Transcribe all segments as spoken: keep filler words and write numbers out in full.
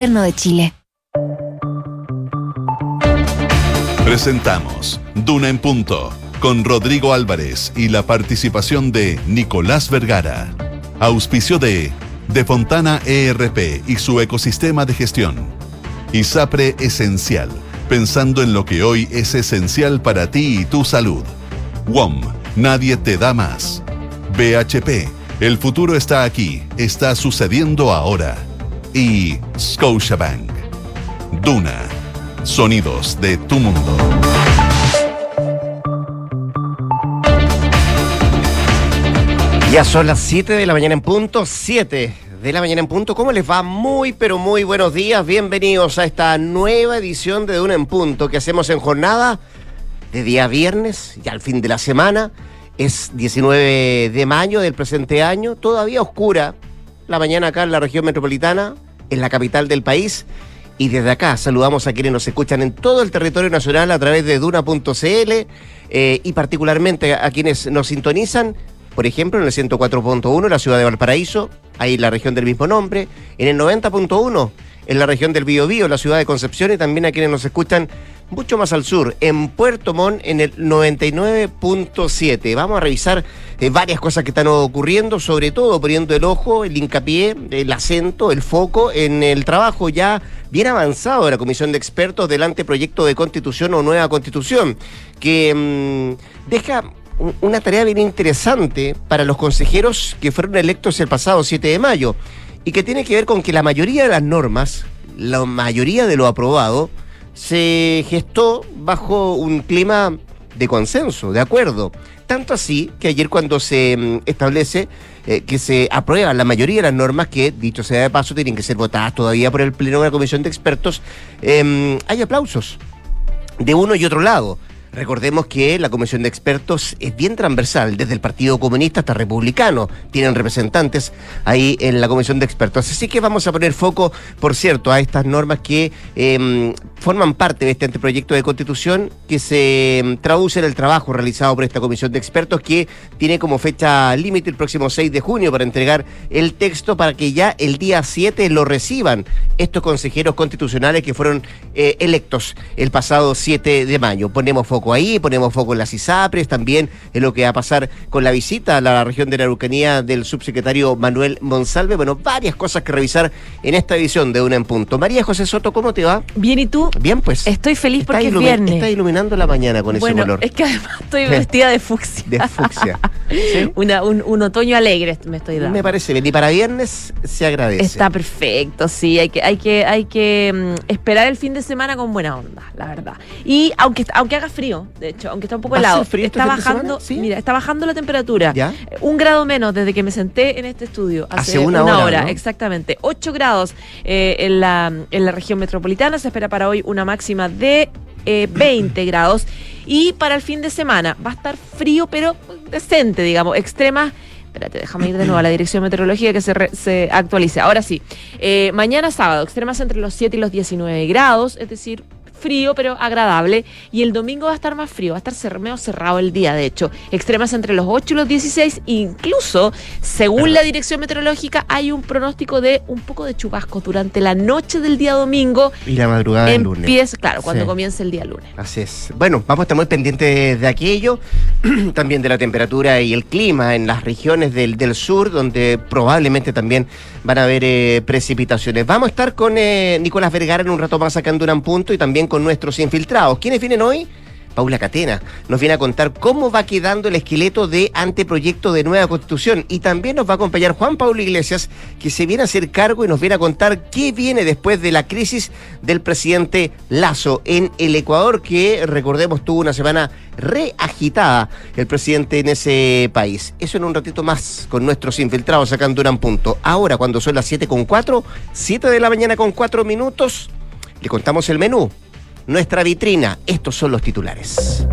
Gobierno de Chile. Presentamos Duna en Punto, con Rodrigo Álvarez y la participación de Nicolás Vergara. Auspicio de De Fontana E R P y su ecosistema de gestión. ISAPRE Esencial, pensando en lo que hoy es esencial para ti y tu salud. W O M, nadie te da más. B H P, el futuro está aquí, está sucediendo ahora. Y Scotiabank. Duna, sonidos de tu mundo. Ya son las siete de la mañana en punto, siete de la mañana en punto. ¿Cómo les va? Muy, pero muy buenos días. Bienvenidos a esta nueva edición de Duna en Punto que hacemos en jornada de día viernes, ya al fin de la semana. Es diecinueve de mayo del presente año, todavía oscura la mañana acá en la región metropolitana, en la capital del país. Y desde acá saludamos a quienes nos escuchan en todo el territorio nacional a través de Duna punto c l eh, y particularmente a quienes nos sintonizan, por ejemplo, en el ciento cuatro punto uno en la ciudad de Valparaíso, ahí en la región del mismo nombre, en el noventa punto uno en la región del Biobío, en la ciudad de Concepción, y también a quienes nos escuchan mucho más al sur, en Puerto Montt, en el noventa y nueve punto siete. Vamos a revisar eh, varias cosas que están ocurriendo, sobre todo poniendo el ojo, el hincapié, el acento, el foco en el trabajo ya bien avanzado de la Comisión de Expertos del anteproyecto de Constitución o Nueva Constitución, que mmm, deja una tarea bien interesante para los consejeros que fueron electos el pasado siete de mayo y que tiene que ver con que la mayoría de las normas, la mayoría de lo aprobado, se gestó bajo un clima de consenso, de acuerdo. Tanto así que ayer, cuando se mm, establece eh, que se aprueban la mayoría de las normas, que dicho sea de paso tienen que ser votadas todavía por el pleno de la Comisión de Expertos, eh, hay aplausos de uno y otro lado. Recordemos que la Comisión de Expertos es bien transversal, desde el Partido Comunista hasta Republicano. Tienen representantes ahí en la Comisión de Expertos. Así que vamos a poner foco, por cierto, a estas normas que eh, forman parte de este anteproyecto de Constitución, que se eh, traduce en el trabajo realizado por esta Comisión de Expertos, que tiene como fecha límite el próximo seis de junio para entregar el texto, para que ya el día siete lo reciban estos consejeros constitucionales que fueron eh, electos el pasado siete de mayo. Ponemos foco ahí, ponemos foco en las ISAPRES, también en lo que va a pasar con la visita a la región de la Araucanía del subsecretario Manuel Monsalve. Bueno, varias cosas que revisar en esta edición de Duna en Punto. María José Soto, ¿cómo te va? Bien, ¿y tú? Bien, pues. Estoy feliz porque es ilumi- viernes. Está iluminando la mañana con bueno, ese color. Es que además estoy vestida de fucsia. De fucsia. ¿Sí? Una, un, un otoño alegre me estoy dando. Me parece bien. Y para viernes se agradece. Está perfecto, sí. Hay que, hay que, hay que um, esperar el fin de semana con buena onda, la verdad. Y aunque, aunque haga frío, de hecho, aunque está un poco helado, frío está este bajando, ¿sí? Mira, está bajando la temperatura. ¿Ya? Un grado menos desde que me senté en este estudio. Hace, hace una, una hora, hora, ¿no? Exactamente. ocho grados eh, en, la, en la región metropolitana. Se espera para hoy una máxima de eh, veinte grados. Y para el fin de semana va a estar frío, pero decente, digamos, extremas. Espérate, déjame ir de nuevo a la dirección meteorológica que se, re, se actualice. Ahora sí, eh, mañana sábado, extremas entre los siete y los diecinueve grados, es decir, frío pero agradable, y el domingo va a estar más frío, va a estar cer- medio cerrado el día, de hecho, extremas entre los ocho y los dieciséis, incluso, según la dirección meteorológica, hay un pronóstico de un poco de chubascos durante la noche del día domingo. Y la madrugada del lunes. Empieza, claro, cuando Sí. comience el día lunes. Así es. Bueno, vamos a estar muy pendientes de aquello, también de la temperatura y el clima en las regiones del, del sur, donde probablemente también van a haber eh, precipitaciones. Vamos a estar con eh, Nicolás Vergara en un rato más acá en Duna en Punto, y también con nuestros infiltrados. ¿Quiénes vienen hoy? Paula Catena nos viene a contar cómo va quedando el esqueleto de anteproyecto de nueva Constitución, y también nos va a acompañar Juan Pablo Iglesias, que se viene a hacer cargo y nos viene a contar qué viene después de la crisis del presidente Lasso en el Ecuador, que recordemos tuvo una semana reagitada el presidente en ese país. Eso en un ratito más con nuestros infiltrados acá en Duna en Punto. Ahora, cuando son las siete con cuatro, siete de la mañana con cuatro minutos, le contamos el menú, nuestra vitrina. Estos son los titulares.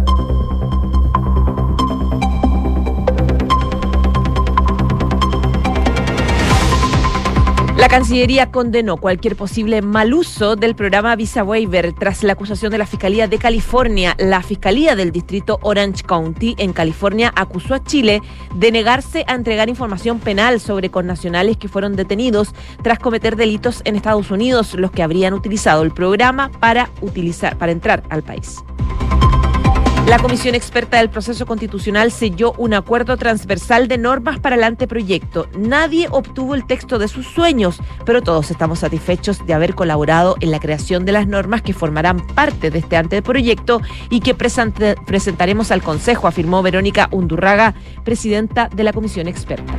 La Cancillería condenó cualquier posible mal uso del programa Visa Waiver tras la acusación de la Fiscalía de California. La Fiscalía del Distrito Orange County en California acusó a Chile de negarse a entregar información penal sobre connacionales que fueron detenidos tras cometer delitos en Estados Unidos, los que habrían utilizado el programa para utilizar para entrar al país. La Comisión Experta del Proceso Constitucional selló un acuerdo transversal de normas para el anteproyecto. Nadie obtuvo el texto de sus sueños, pero todos estamos satisfechos de haber colaborado en la creación de las normas que formarán parte de este anteproyecto y que presente, presentaremos al Consejo, afirmó Verónica Undurraga, presidenta de la Comisión Experta.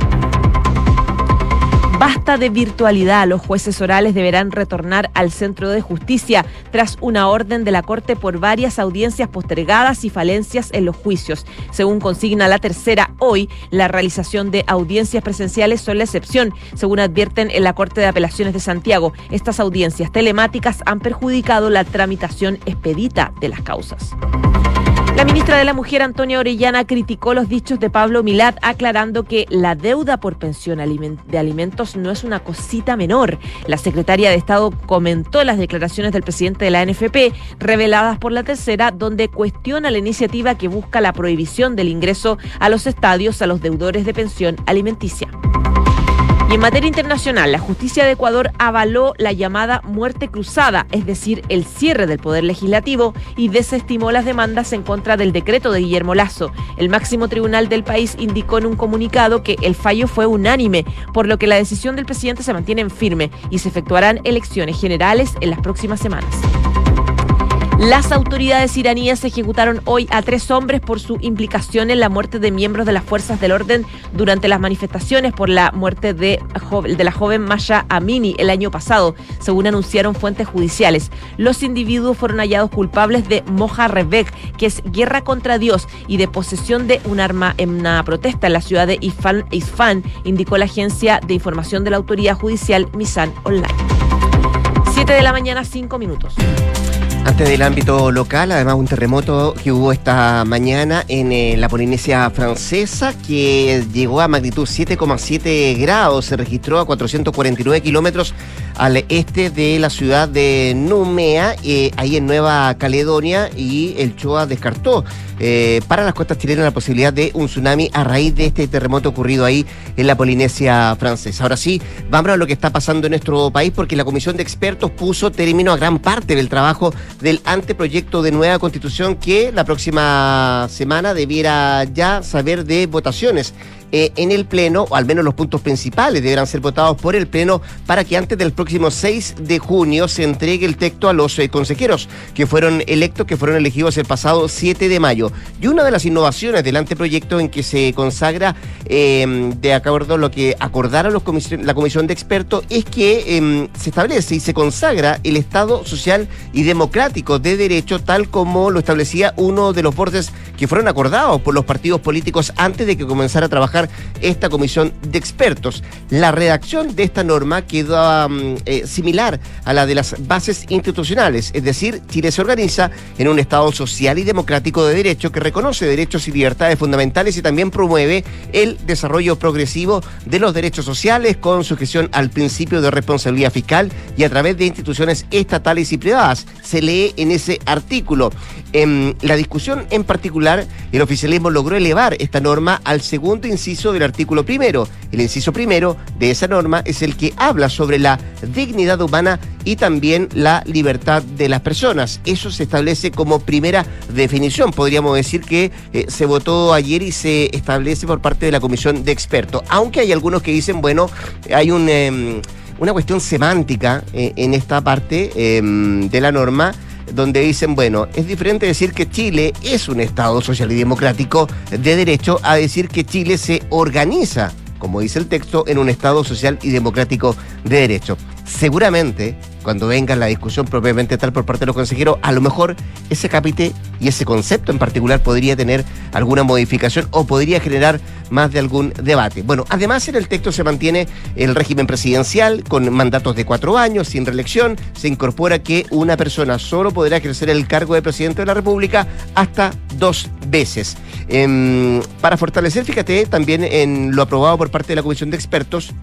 Basta de virtualidad. Los jueces orales deberán retornar al Centro de Justicia tras una orden de la Corte por varias audiencias postergadas y falencias en los juicios. Según consigna la tercera, hoy la realización de audiencias presenciales son la excepción, según advierten en la Corte de Apelaciones de Santiago. Estas audiencias telemáticas han perjudicado la tramitación expedita de las causas. La ministra de la Mujer, Antonia Orellana, criticó los dichos de Pablo Milat, aclarando que la deuda por pensión de alimentos no es una cosita menor. La secretaria de Estado comentó las declaraciones del presidente de la N F P, reveladas por la tercera, donde cuestiona la iniciativa que busca la prohibición del ingreso a los estadios a los deudores de pensión alimenticia. Y en materia internacional, la justicia de Ecuador avaló la llamada muerte cruzada, es decir, el cierre del poder legislativo, y desestimó las demandas en contra del decreto de Guillermo Lasso. El máximo tribunal del país indicó en un comunicado que el fallo fue unánime, por lo que la decisión del presidente se mantiene en firme y se efectuarán elecciones generales en las próximas semanas. Las autoridades iraníes ejecutaron hoy a tres hombres por su implicación en la muerte de miembros de las fuerzas del orden durante las manifestaciones por la muerte de, de la joven Masha Amini el año pasado, según anunciaron fuentes judiciales. Los individuos fueron hallados culpables de Moja Rebek, que es guerra contra Dios, y de posesión de un arma en una protesta en la ciudad de Isfán, Isfán, indicó la agencia de información de la autoridad judicial Misan Online. siete de la mañana, cinco minutos. Antes del ámbito local, además un terremoto que hubo esta mañana en eh, la Polinesia Francesa, que llegó a magnitud siete coma siete grados, se registró a cuatrocientos cuarenta y nueve kilómetros al este de la ciudad de Numea, eh, ahí en Nueva Caledonia, y el C H O A descartó eh, para las costas chilenas la posibilidad de un tsunami a raíz de este terremoto ocurrido ahí en la Polinesia Francesa. Ahora sí, vamos a lo que está pasando en nuestro país, porque la Comisión de Expertos puso término a gran parte del trabajo del anteproyecto de nueva constitución que la próxima semana debiera ya saber de votaciones eh, en el Pleno, o al menos los puntos principales deberán ser votados por el Pleno para que antes del próximo seis de junio se entregue el texto a los eh, consejeros que fueron electos, que fueron elegidos el pasado siete de mayo. Y una de las innovaciones del anteproyecto en que se consagra, eh, de acuerdo a lo que acordaron los comision- la Comisión de Expertos, es que eh, se establece y se consagra el Estado social y democrático de derecho, tal como lo establecía uno de los bordes que fueron acordados por los partidos políticos antes de que comenzara a trabajar esta Comisión de Expertos. La redacción de esta norma quedó um, eh, similar a la de las bases institucionales, es decir, Chile se organiza en un Estado social y democrático de derecho que reconoce derechos y libertades fundamentales y también promueve el desarrollo progresivo de los derechos sociales con sujeción al principio de responsabilidad fiscal y a través de instituciones estatales y privadas. Se lee en ese artículo. En la discusión en particular, el oficialismo logró elevar esta norma al segundo inciso del artículo primero. El inciso primero de esa norma es el que habla sobre la dignidad humana y también la libertad de las personas. Eso se establece como primera definición. Podríamos decir que eh, se votó ayer y se establece por parte de la Comisión de Expertos. Aunque hay algunos que dicen, bueno, hay un... Eh, una cuestión semántica eh, en esta parte eh, de la norma, donde dicen, bueno, es diferente decir que Chile es un Estado social y democrático de derecho a decir que Chile se organiza, como dice el texto, en un Estado social y democrático de derecho. Seguramente, cuando venga la discusión propiamente tal por parte de los consejeros, a lo mejor ese capítulo y ese concepto en particular podría tener alguna modificación o podría generar más de algún debate. Bueno, además en el texto se mantiene el régimen presidencial con mandatos de cuatro años, sin reelección. Se incorpora que una persona solo podrá ejercer el cargo de presidente de la República hasta dos veces. Eh, para fortalecer, fíjate, también en lo aprobado por parte de la Comisión de Expertos,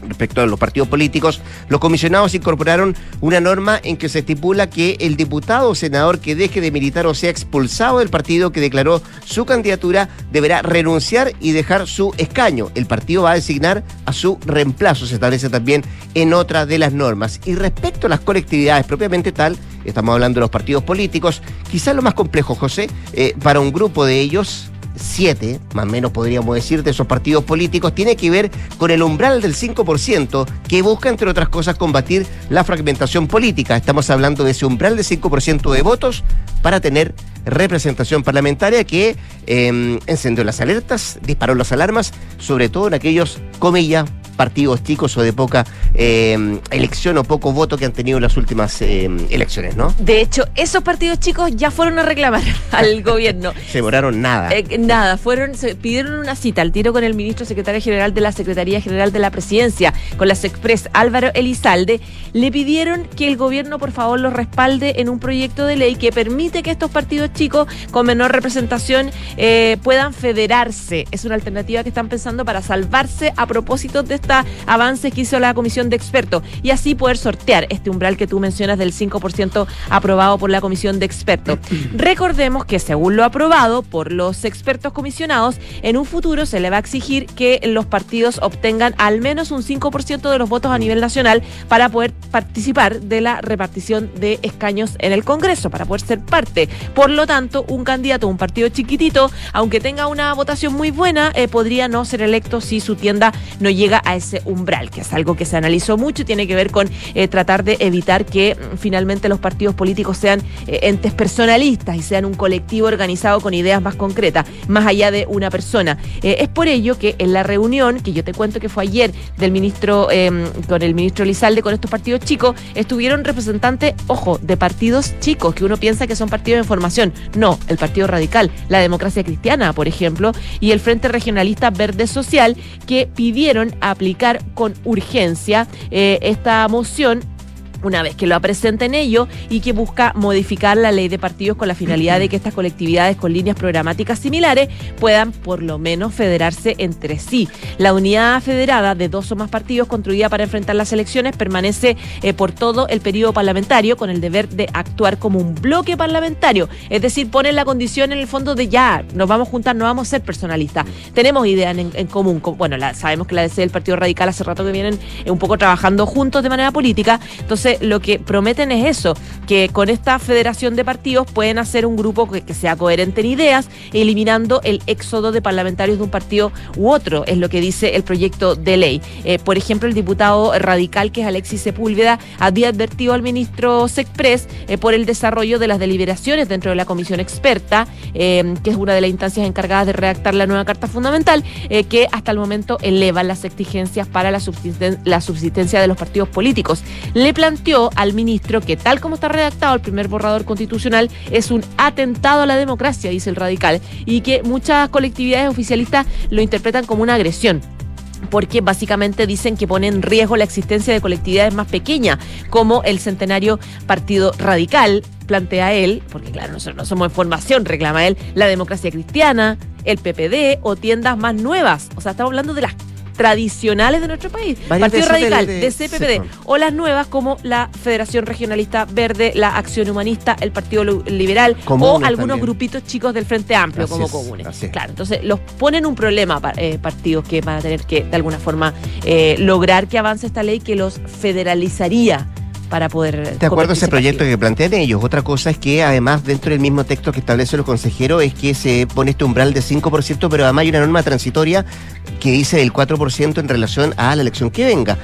Respecto a los partidos políticos, los comisionados incorporaron una norma en que se estipula que el diputado o senador que deje de militar o sea expulsado del partido que declaró su candidatura deberá renunciar y dejar su escaño. El partido va a designar a su reemplazo, se establece también en otra de las normas. Y respecto a las colectividades propiamente tal, estamos hablando de los partidos políticos, quizás lo más complejo, José, eh, para un grupo de ellos, siete, más o menos podríamos decir, de esos partidos políticos, tiene que ver con el umbral del cinco por ciento que busca, entre otras cosas, combatir la fragmentación política. Estamos hablando de ese umbral del cinco por ciento de votos para tener representación parlamentaria que eh, encendió las alertas, disparó las alarmas, sobre todo en aquellos, comillas, partidos chicos o de poca eh, elección o poco voto que han tenido en las últimas eh, elecciones, ¿no? De hecho, esos partidos chicos ya fueron a reclamar al gobierno. Se demoraron nada. Eh, nada, fueron, se pidieron una cita al tiro con el ministro secretario general de la Secretaría General de la Presidencia, con la Sexpress, Álvaro Elizalde. Le pidieron que el gobierno, por favor, los respalde en un proyecto de ley que permite que estos partidos chicos con menor representación eh, puedan federarse. Es una alternativa que están pensando para salvarse a propósito de avances que hizo la comisión de expertos y así poder sortear este umbral que tú mencionas del cinco por ciento aprobado por la comisión de expertos. Recordemos que según lo aprobado por los expertos comisionados, en un futuro se le va a exigir que los partidos obtengan al menos un cinco por ciento de los votos a nivel nacional para poder participar de la repartición de escaños en el Congreso, para poder ser parte. Por lo tanto, un candidato, un partido chiquitito, aunque tenga una votación muy buena, eh, podría no ser electo si su tienda no llega a ese umbral, que es algo que se analizó mucho y tiene que ver con eh, tratar de evitar que mm, finalmente los partidos políticos sean eh, entes personalistas y sean un colectivo organizado con ideas más concretas, más allá de una persona. Eh, es por ello que en la reunión, que yo te cuento que fue ayer del ministro, eh, con el ministro Elizalde, con estos partidos chicos, estuvieron representantes, ojo, de partidos chicos, que uno piensa que son partidos de formación. No, el Partido Radical, la Democracia Cristiana, por ejemplo, y el Frente Regionalista Verde Social, que pidieron aplicar con urgencia eh, esta moción una vez que lo presenten ellos y que busca modificar la ley de partidos con la finalidad de que estas colectividades con líneas programáticas similares puedan por lo menos federarse entre sí. La unidad federada de dos o más partidos construida para enfrentar las elecciones permanece eh, por todo el periodo parlamentario con el deber de actuar como un bloque parlamentario, es decir, ponen la condición en el fondo de ya, nos vamos a juntar, no vamos a ser personalistas, tenemos ideas en, en común, bueno, la, sabemos que la D C y el Partido Radical hace rato que vienen eh, un poco trabajando juntos de manera política, entonces lo que prometen es eso, que con esta federación de partidos pueden hacer un grupo que, que sea coherente en ideas, eliminando el éxodo de parlamentarios de un partido u otro, es lo que dice el proyecto de ley. Eh, por ejemplo, el diputado radical, que es Alexis Sepúlveda, había advertido al ministro Sexpress eh, por el desarrollo de las deliberaciones dentro de la comisión experta, eh, que es una de las instancias encargadas de redactar la nueva Carta Fundamental, eh, que hasta el momento eleva las exigencias para la, subsisten- la subsistencia de los partidos políticos. Le planteó al ministro que tal como está redactado el primer borrador constitucional es un atentado a la democracia, dice el radical, y que muchas colectividades oficialistas lo interpretan como una agresión, porque básicamente dicen que pone en riesgo la existencia de colectividades más pequeñas, como el centenario Partido Radical, plantea él, porque claro, nosotros no somos en formación, reclama él, la Democracia Cristiana, el P P D o tiendas más nuevas. O sea, estamos hablando de las tradicionales de nuestro país, Varias Partido Radical, de, de, D C P P D, o las nuevas como la Federación Regionalista Verde, la Acción Humanista, el Partido Liberal, Comunes o algunos también. grupitos chicos del Frente Amplio, Así como es, comunes. así es. Claro, entonces los ponen un problema eh, partidos que van a tener que de alguna forma eh, lograr que avance esta ley que los federalizaría para poder... De acuerdo a ese convertirse en proyecto partido. que plantean ellos. Otra cosa es que además dentro del mismo texto que establecen los consejeros es que se pone este umbral de cinco por ciento, pero además hay una norma transitoria que dice del cuatro por ciento en relación a la elección que venga.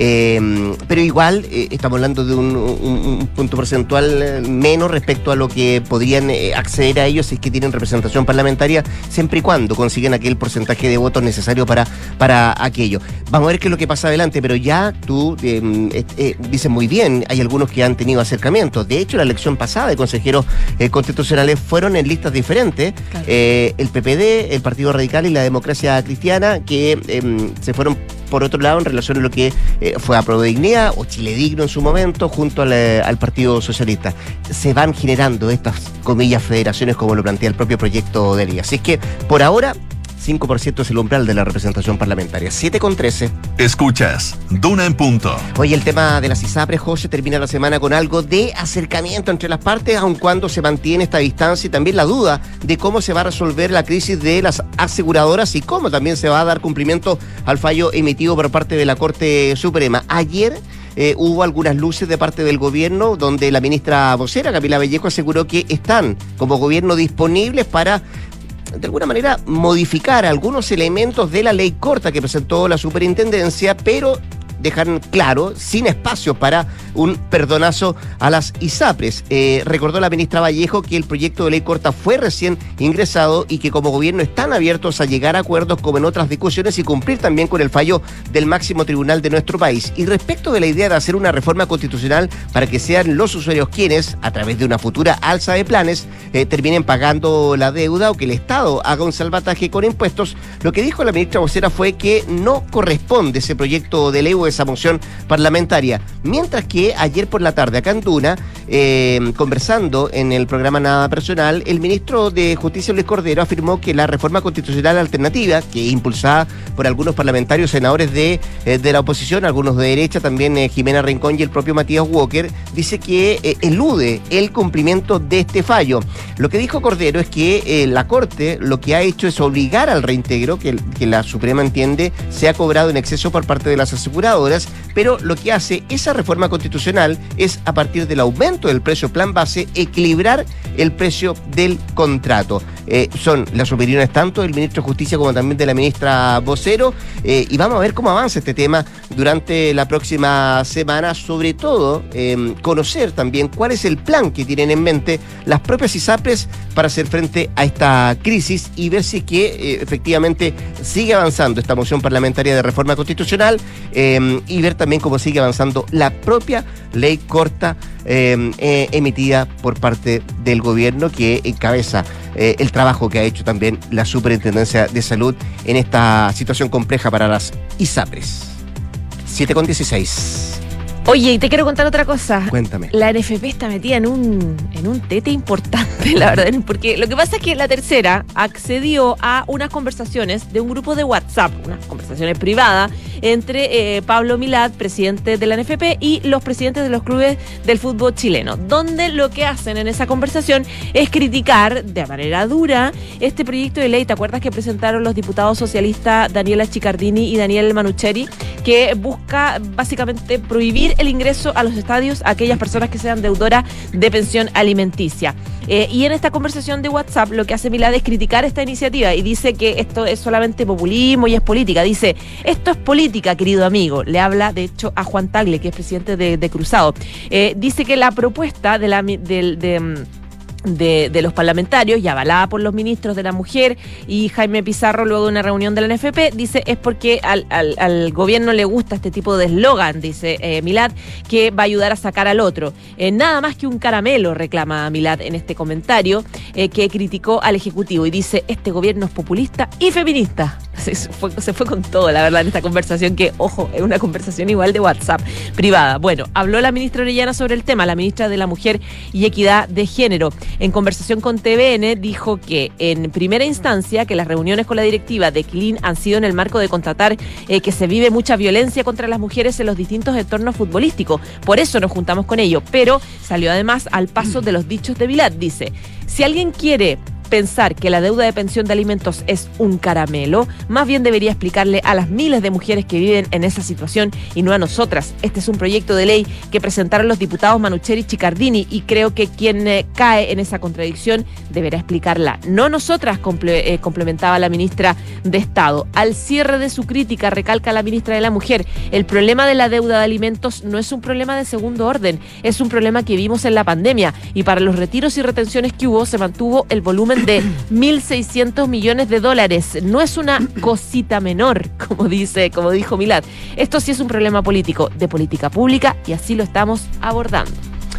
Eh, pero igual eh, estamos hablando de un, un, un punto porcentual menos respecto a lo que podrían eh, acceder a ellos si es que tienen representación parlamentaria, siempre y cuando consiguen aquel porcentaje de votos necesario para, para aquello. Vamos a ver qué es lo que pasa adelante, pero ya tú eh, eh, eh, dices muy bien, hay algunos que han tenido acercamientos. De hecho, la elección pasada de consejeros eh, constitucionales fueron en listas diferentes. Claro. Eh, el P P D, el Partido Radical y la Democracia Cristiana, que eh, se fueron por otro lado en relación a lo que eh, fue Apruebo Dignidad o Chile Digno en su momento junto al, al Partido Socialista. Se van generando estas, comillas, federaciones como lo plantea el propio proyecto de ley. Así es que, por ahora, cinco por ciento es el umbral de la representación parlamentaria. siete con trece. Escuchas Duna en Punto. Hoy el tema de las ISAPRES, José, termina la semana con algo de acercamiento entre las partes, aun cuando se mantiene esta distancia y también la duda de cómo se va a resolver la crisis de las aseguradoras y cómo también se va a dar cumplimiento al fallo emitido por parte de la Corte Suprema. Ayer Eh, hubo algunas luces de parte del gobierno donde la ministra vocera, Camila Vallejo, aseguró que están como gobierno disponibles para, de alguna manera, modificar algunos elementos de la ley corta que presentó la superintendencia, pero dejan claro, sin espacio para un perdonazo a las ISAPRES. Eh, recordó la ministra Vallejo que el proyecto de ley corta fue recién ingresado y que como gobierno están abiertos a llegar a acuerdos como en otras discusiones y cumplir también con el fallo del máximo tribunal de nuestro país. Y respecto de la idea de hacer una reforma constitucional para que sean los usuarios quienes, a través de una futura alza de planes, eh, terminen pagando la deuda o que el Estado haga un salvataje con impuestos, lo que dijo la ministra vocera fue que no corresponde ese proyecto de ley o esa moción parlamentaria. Mientras que ayer por la tarde acá en Duna, eh, conversando en el programa Nada Personal, el ministro de Justicia Luis Cordero afirmó que la reforma constitucional alternativa, que es impulsada por algunos parlamentarios senadores de, eh, de la oposición, algunos de derecha, también eh, Jimena Rincón y el propio Matías Walker, dice que eh, elude el cumplimiento de este fallo. Lo que dijo Cordero es que eh, la Corte lo que ha hecho es obligar al reintegro, que, que la Suprema entiende se ha cobrado en exceso por parte de las aseguradoras, pero lo que hace esa reforma constitucional es, a partir del aumento del precio plan base, equilibrar el precio del contrato. Eh, son las opiniones tanto del ministro de Justicia como también de la ministra vocero, eh, y vamos a ver cómo avanza este tema durante la próxima semana, sobre todo eh, conocer también cuál es el plan que tienen en mente las propias ISAPRES para hacer frente a esta crisis y ver si es que eh, efectivamente sigue avanzando esta moción parlamentaria de reforma constitucional, eh, y ver también cómo sigue avanzando la propia ley corta eh, eh, emitida por parte del gobierno, que encabeza eh, el trabajo que ha hecho también la Superintendencia de Salud en esta situación compleja para las ISAPRES. siete con dieciséis. Oye, y te quiero contar otra cosa. Cuéntame. La N F P está metida en un, en un tete importante, la verdad, porque lo que pasa es que la tercera accedió a unas conversaciones de un grupo de WhatsApp, unas conversaciones privadas, entre eh, Pablo Milad, presidente de la N F P, y los presidentes de los clubes del fútbol chileno, donde lo que hacen en esa conversación es criticar de manera dura este proyecto de ley. ¿Te acuerdas que presentaron los diputados socialistas Daniela Chiccardini y Daniel Manucheri, que busca básicamente prohibir el ingreso a los estadios a aquellas personas que sean deudoras de pensión alimenticia? Eh, y en esta conversación de WhatsApp lo que hace Milad es criticar esta iniciativa y dice que esto es solamente populismo y es política. Dice, esto es política, querido amigo. Le habla, de hecho, a Juan Tagle, que es presidente de, de Cruzado. Eh, dice que la propuesta de la... De, de, De, de los parlamentarios y avalada por los ministros de la Mujer y Jaime Pizarro luego de una reunión de la N F P, dice es porque al, al, al gobierno le gusta este tipo de eslogan, dice eh, Milad, que va a ayudar a sacar al otro. Eh, nada más que un caramelo, reclama Milad en este comentario, eh, que criticó al Ejecutivo y dice, este gobierno es populista y feminista. Se fue, se fue con todo, la verdad, en esta conversación que, ojo, es una conversación igual de WhatsApp privada. Bueno, habló la ministra Orellana sobre el tema, la ministra de la Mujer y Equidad de Género. En conversación con T V N dijo que en primera instancia que las reuniones con la directiva de C L I N han sido en el marco de constatar eh, que se vive mucha violencia contra las mujeres en los distintos entornos futbolísticos. Por eso nos juntamos con ellos, pero salió además al paso de los dichos de Milad. Dice, si alguien quiere pensar que la deuda de pensión de alimentos es un caramelo, más bien debería explicarle a las miles de mujeres que viven en esa situación y no a nosotras. Este es un proyecto de ley que presentaron los diputados Manucheri y Chiccardini y creo que quien eh, cae en esa contradicción deberá explicarla. No nosotras, comple- eh, complementaba la ministra de Estado. Al cierre de su crítica, recalca la ministra de la Mujer, el problema de la deuda de alimentos no es un problema de segundo orden, es un problema que vimos en la pandemia y para los retiros y retenciones que hubo se mantuvo el volumen de mil seiscientos millones de dólares. No es una cosita menor, como dice, como dijo Milad. Esto sí es un problema político, de política pública, y así lo estamos abordando.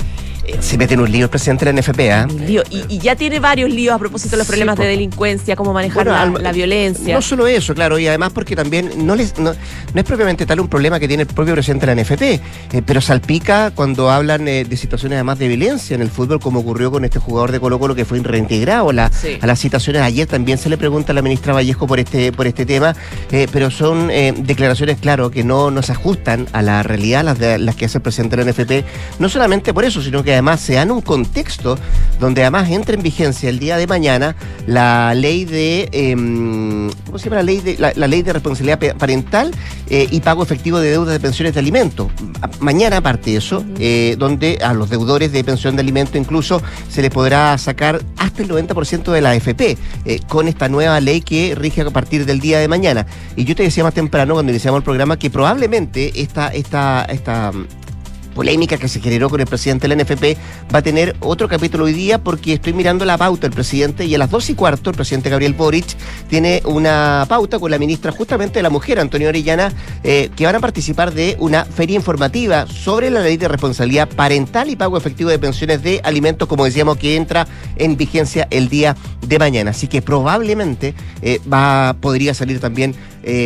eh, se mete en un lío el presidente de la N F P, ¿eh? Un lío. Y, y ya tiene varios líos a propósito de los problemas sí, de delincuencia, cómo manejar bueno, la, al, la violencia. No solo eso, claro, y además porque también no, les, no, no es propiamente tal un problema que tiene el propio presidente de la N F P, eh, pero salpica cuando hablan eh, de situaciones además de violencia en el fútbol, como ocurrió con este jugador de Colo-Colo que fue reintegrado a, la, sí. a las citaciones. Ayer también se le pregunta a la ministra Vallejo por este, por este tema, eh, pero son eh, declaraciones, claro, que no, no se ajustan a la realidad, las, de, las que hace el presidente de la N F P, no solamente por eso, sino que además se da en un contexto donde además entra en vigencia el día de mañana la ley de, eh, ¿cómo se llama? La ley de, la, la ley de responsabilidad parental eh, y pago efectivo de deudas de pensiones de alimentos. Mañana, aparte de eso, eh, donde a los deudores de pensión de alimentos incluso se les podrá sacar hasta el noventa por ciento de la A F P eh, con esta nueva ley que rige a partir del día de mañana. Y yo te decía más temprano cuando iniciamos el programa que probablemente esta, esta, esta polémica que se generó con el presidente de la N F P va a tener otro capítulo hoy día, porque estoy mirando la pauta del presidente y a las dos y cuarto el presidente Gabriel Boric tiene una pauta con la ministra justamente de la Mujer, Antonio Orellana, eh, que van a participar de una feria informativa sobre la ley de responsabilidad parental y pago efectivo de pensiones de alimentos, como decíamos, que entra en vigencia el día de mañana. Así que probablemente eh, va podría salir también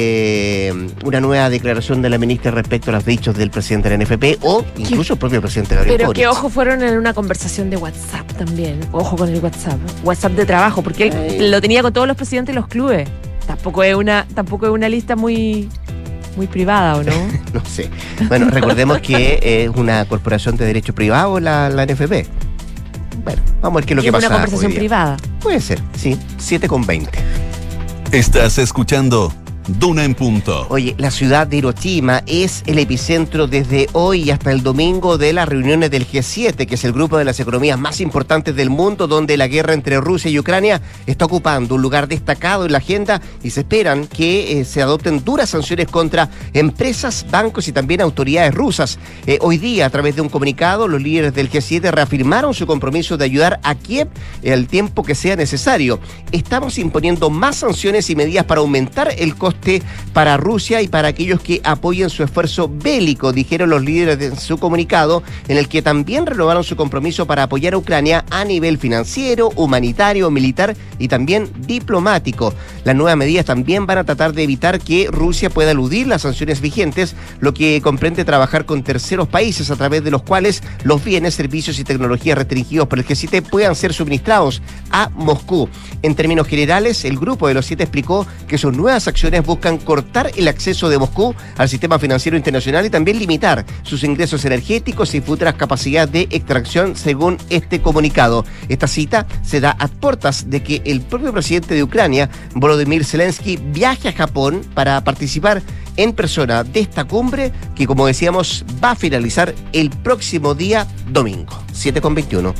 eh, una nueva declaración de la ministra respecto a los dichos del presidente de la N F P o incluso el propio presidente Gabriel Pero Boric. que ojo, fueron en una conversación de WhatsApp también. Ojo con el WhatsApp. WhatsApp de trabajo, porque él Ay. lo tenía con todos los presidentes de los clubes. Tampoco es una, tampoco es una lista muy, muy privada, ¿o no? No sé. Bueno, recordemos que es una corporación de derecho privado la, la N F P. Bueno, vamos a ver qué es lo que pasa. ¿Una conversación privada? Puede ser, sí. siete con veinte. Estás escuchando Duna en Punto. Oye, la ciudad de Hiroshima es el epicentro desde hoy hasta el domingo de las reuniones del G siete, que es el grupo de las economías más importantes del mundo, donde la guerra entre Rusia y Ucrania está ocupando un lugar destacado en la agenda y se esperan que eh, se adopten duras sanciones contra empresas, bancos y también autoridades rusas. Eh, hoy día, a través de un comunicado, los líderes del G siete reafirmaron su compromiso de ayudar a Kiev el tiempo que sea necesario. Estamos imponiendo más sanciones y medidas para aumentar el costo para Rusia y para aquellos que apoyen su esfuerzo bélico, dijeron los líderes de su comunicado, en el que también renovaron su compromiso para apoyar a Ucrania a nivel financiero, humanitario, militar y también diplomático. Las nuevas medidas también van a tratar de evitar que Rusia pueda eludir las sanciones vigentes, lo que comprende trabajar con terceros países a través de los cuales los bienes, servicios y tecnologías restringidos por el G siete puedan ser suministrados a Moscú. En términos generales, el grupo de los siete explicó que sus nuevas acciones buscan cortar el acceso de Moscú al sistema financiero internacional y también limitar sus ingresos energéticos y futuras capacidades de extracción, según este comunicado. Esta cita se da a puertas de que el propio presidente de Ucrania, Volodymyr Zelensky, viaje a Japón para participar en persona de esta cumbre que, como decíamos, va a finalizar el próximo día domingo, siete con veintiuno.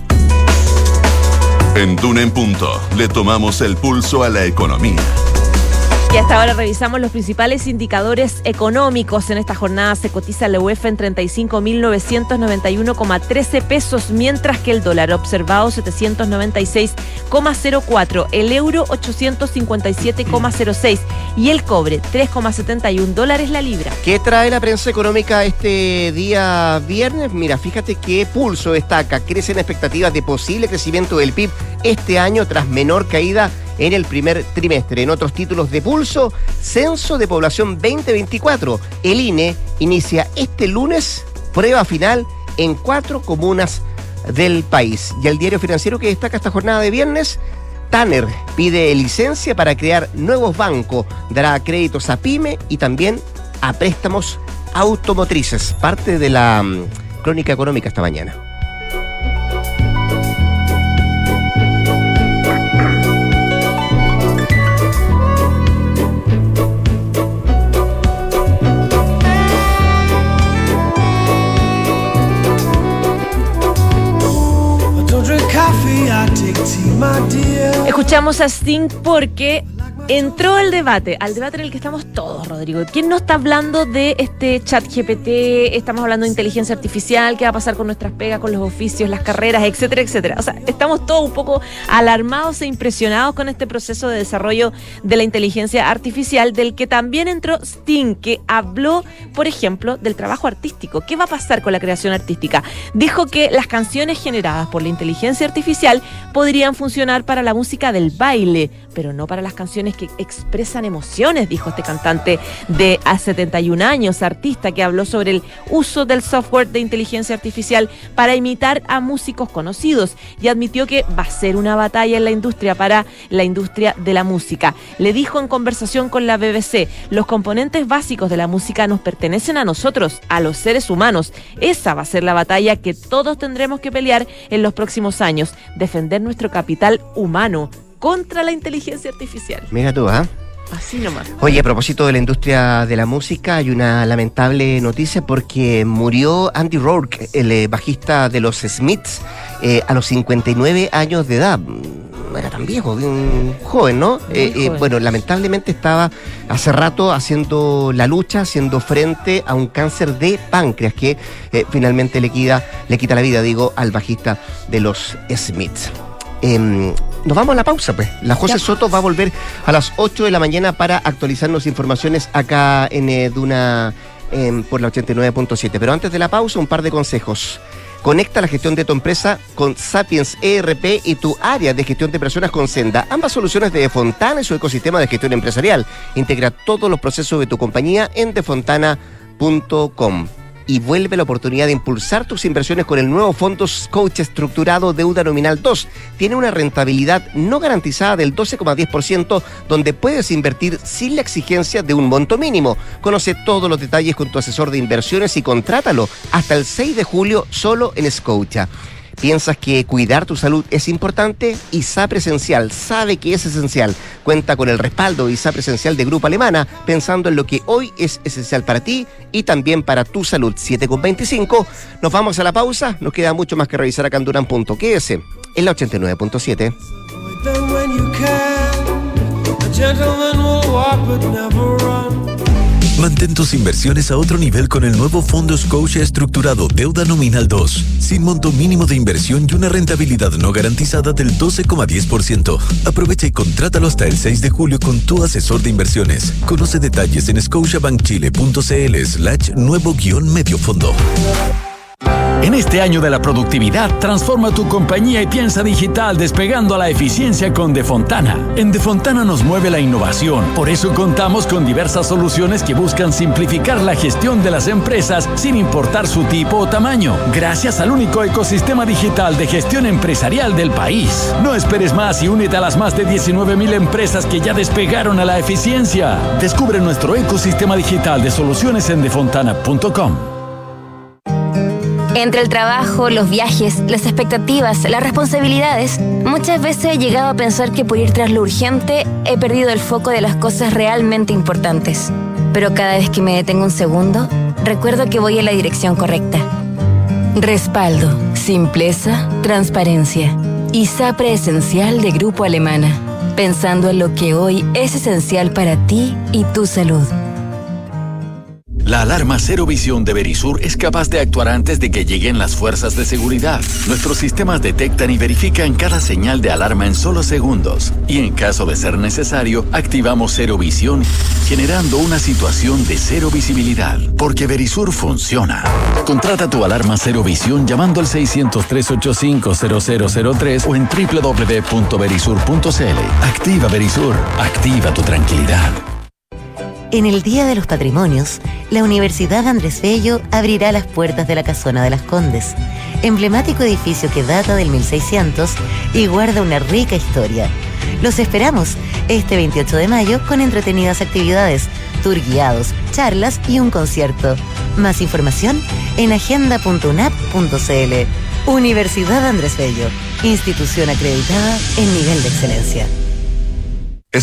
En Duna en Punto le tomamos el pulso a la economía. Y hasta ahora revisamos los principales indicadores económicos. En esta jornada se cotiza la U E F en treinta y cinco mil novecientos noventa y uno coma trece pesos, mientras que el dólar observado setecientos noventa y seis coma cero cuatro, el euro ochocientos cincuenta y siete coma cero seis y el cobre tres coma setenta y uno dólares la libra. ¿Qué trae la prensa económica este día viernes? Mira, fíjate que Pulso destaca, crecen expectativas de posible crecimiento del P I B este año tras menor caída en el primer trimestre. En otros títulos de Pulso, Censo de Población veinte veinticuatro. El I N E inicia este lunes prueba final en cuatro comunas del país. Y el Diario Financiero, que destaca esta jornada de viernes, Tanner pide licencia para crear nuevos bancos, dará créditos a pyme y también a préstamos automotrices. Parte de la um, crónica económica esta mañana. Escuchamos a Sting porque entró el debate, al debate en el que estamos todos, Rodrigo. Rodrigo? ¿Quién no está hablando de este chat G P T? Estamos hablando de inteligencia artificial, qué va a pasar con nuestras pegas, con los oficios, las carreras, etcétera, etcétera. O sea, estamos todos un poco alarmados e impresionados con este proceso de desarrollo de la inteligencia artificial, del que también entró Sting, que habló, por ejemplo, del trabajo artístico. ¿Qué va a pasar con la creación artística? Dijo que las canciones generadas por la inteligencia artificial podrían funcionar para la música del baile, pero no para las canciones que expresan emociones, dijo este cantante de a setenta y un años, artista que habló sobre el uso del software de inteligencia artificial para imitar a músicos conocidos, y admitió que va a ser una batalla en la industria para la industria de la música. Le dijo en conversación con la B B C: los componentes básicos de la música nos pertenecen a nosotros, a los seres humanos. Esa va a ser la batalla que todos tendremos que pelear en los próximos años, defender nuestro capital humano contra la inteligencia artificial. Mira tú, ¿ah? ¿eh? Así nomás. Oye, a propósito de la industria de la música, hay una lamentable noticia porque murió Andy Rourke, el eh, bajista de los Smiths, eh, a los cincuenta y nueve años de edad. No era tan viejo, un joven, ¿no? Eh, eh, bueno, lamentablemente estaba hace rato haciendo la lucha, haciendo frente a un cáncer de páncreas que eh, finalmente le quita, le quita la vida, digo, al bajista de los Smiths. Eh, nos vamos a la pausa, pues. La José ya. Soto va a volver a las ocho de la mañana para actualizarnos informaciones acá en eh, Duna eh, por la ochenta y nueve punto siete. Pero antes de la pausa, un par de consejos. Conecta la gestión de tu empresa con Sapiens E R P y tu área de gestión de personas con Senda. Ambas soluciones de Defontana y su ecosistema de gestión empresarial. Integra todos los procesos de tu compañía en defontana punto com. Y vuelve la oportunidad de impulsar tus inversiones con el nuevo Fondo Scotia Estructurado Deuda Nominal dos. Tiene una rentabilidad no garantizada del doce coma diez por ciento, donde puedes invertir sin la exigencia de un monto mínimo. Conoce todos los detalles con tu asesor de inversiones y contrátalo hasta el seis de julio solo en Scotia. ¿Piensas que cuidar tu salud es importante? I S A Presencial sabe que es esencial. Cuenta con el respaldo de I S A Presencial de Grupo Alemana, pensando en lo que hoy es esencial para ti y también para tu salud. siete con veinticinco. Nos vamos a la pausa. Nos queda mucho más que revisar acá en Durán punto. Quédese en la ochenta y nueve punto siete. Mantén tus inversiones a otro nivel con el nuevo Fondo Scotia Estructurado Deuda Nominal dos, sin monto mínimo de inversión y una rentabilidad no garantizada del doce coma diez por ciento. Aprovecha y contrátalo hasta el seis de julio con tu asesor de inversiones. Conoce detalles en scotiabankchile punto cl slash nuevo guión medio fondo. En este año de la productividad, transforma tu compañía y piensa digital despegando a la eficiencia con Defontana. En Defontana nos mueve la innovación, por eso contamos con diversas soluciones que buscan simplificar la gestión de las empresas sin importar su tipo o tamaño, gracias al único ecosistema digital de gestión empresarial del país. No esperes más y únete a las más de diecinueve mil empresas que ya despegaron a la eficiencia. Descubre nuestro ecosistema digital de soluciones en defontana punto com. Entre el trabajo, los viajes, las expectativas, las responsabilidades, muchas veces he llegado a pensar que por ir tras lo urgente he perdido el foco de las cosas realmente importantes. Pero cada vez que me detengo un segundo, recuerdo que voy en la dirección correcta. Respaldo, simpleza, transparencia. I S A Presencial de Grupo Alemana. Pensando en lo que hoy es esencial para ti y tu salud. La alarma Cero Visión de Verisur es capaz de actuar antes de que lleguen las fuerzas de seguridad. Nuestros sistemas detectan y verifican cada señal de alarma en solo segundos. Y en caso de ser necesario, activamos Cero Visión, generando una situación de cero visibilidad. Porque Verisur funciona. Contrata tu alarma Cero Visión llamando al seiscientos tres ochenta y cinco cero cero cero tres o en doble u doble u doble u punto verisur punto cl. Activa Verisur. Activa tu tranquilidad. En el Día de los Patrimonios, la Universidad Andrés Bello abrirá las puertas de la Casona de las Condes, emblemático edificio que data del mil seiscientos y guarda una rica historia. Los esperamos este veintiocho de mayo con entretenidas actividades, tour guiados, charlas y un concierto. Más información en agenda punto unap punto cl. Universidad Andrés Bello, institución acreditada en nivel de excelencia.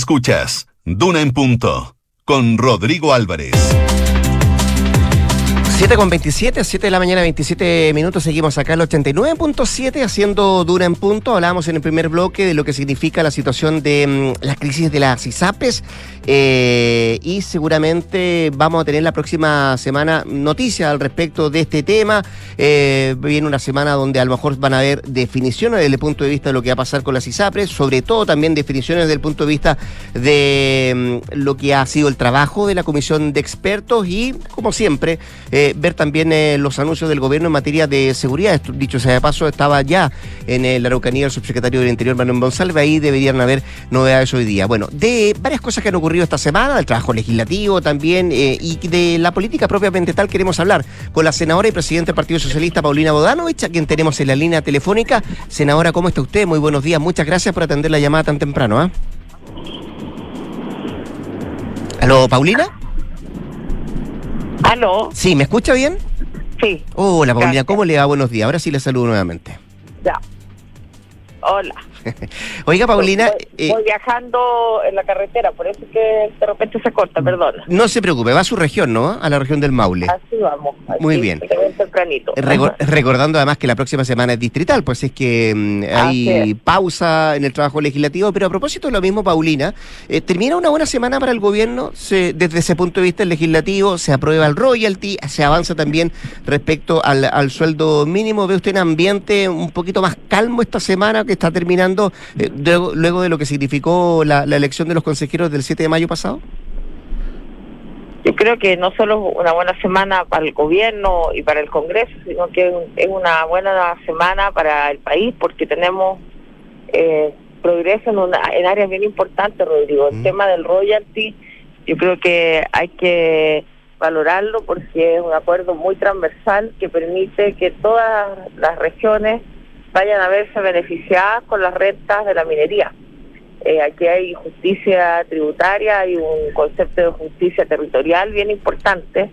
Escuchas Duna en Punto con Rodrigo Álvarez. siete con veintisiete, siete de la mañana, veintisiete minutos. Seguimos acá en el ochenta y nueve punto siete haciendo Duna en Punto. Hablábamos en el primer bloque de lo que significa la situación de mm, la crisis de las ISAPRES eh, y seguramente vamos a tener la próxima semana noticias al respecto de este tema. Eh, viene una semana donde a lo mejor van a haber definiciones desde el punto de vista de lo que va a pasar con las ISAPRES, sobre todo también definiciones desde el punto de vista de mm, lo que ha sido el trabajo de la comisión de expertos y, como siempre, eh, ver también eh, los anuncios del gobierno en materia de seguridad. Esto, dicho sea de paso, estaba ya en eh, la Araucanía el subsecretario del Interior, Manuel Monsalve. Ahí deberían haber novedades hoy día. Bueno, de varias cosas que han ocurrido esta semana, del trabajo legislativo también, eh, y de la política propiamente tal, queremos hablar con la senadora y presidenta del Partido Socialista, Paulina Bodanovich, a quien tenemos en la línea telefónica. Senadora, ¿cómo está usted? Muy buenos días. Muchas gracias por atender la llamada tan temprano. ¿eh? ¿Aló, Paulina? ¿Aló? Sí, ¿me escucha bien? Sí. Hola, Paulina, Gracias. ¿cómo le va? Buenos días. Ahora sí le saludo nuevamente. Ya. Hola. Oiga, Paulina... Voy, eh, voy viajando en la carretera, por eso es que de repente se corta, perdona. no se preocupe, va a su región, ¿no? A la región del Maule. Así vamos. Así, Muy bien. tempranito. Recor- recordando además que la próxima semana es distrital, pues es que mm, hay Así es. pausa en el trabajo legislativo, pero a propósito de lo mismo, Paulina, eh, termina una buena semana para el gobierno, se, desde ese punto de vista el legislativo, se aprueba el royalty, se avanza también respecto al, al sueldo mínimo. ¿Ve usted un ambiente un poquito más calmo esta semana que está terminando eh, luego, luego de lo que significó la, la elección de los consejeros del siete de mayo pasado? Yo creo que no solo es una buena semana para el gobierno y para el Congreso, sino que es una buena semana para el país, porque tenemos eh, progreso en, una, en áreas bien importantes, Rodrigo. El Mm. tema del royalty, yo creo que hay que valorarlo porque es un acuerdo muy transversal que permite que todas las regiones vayan a verse beneficiadas con las rentas de la minería. Eh, aquí hay justicia tributaria, hay un concepto de justicia territorial bien importante,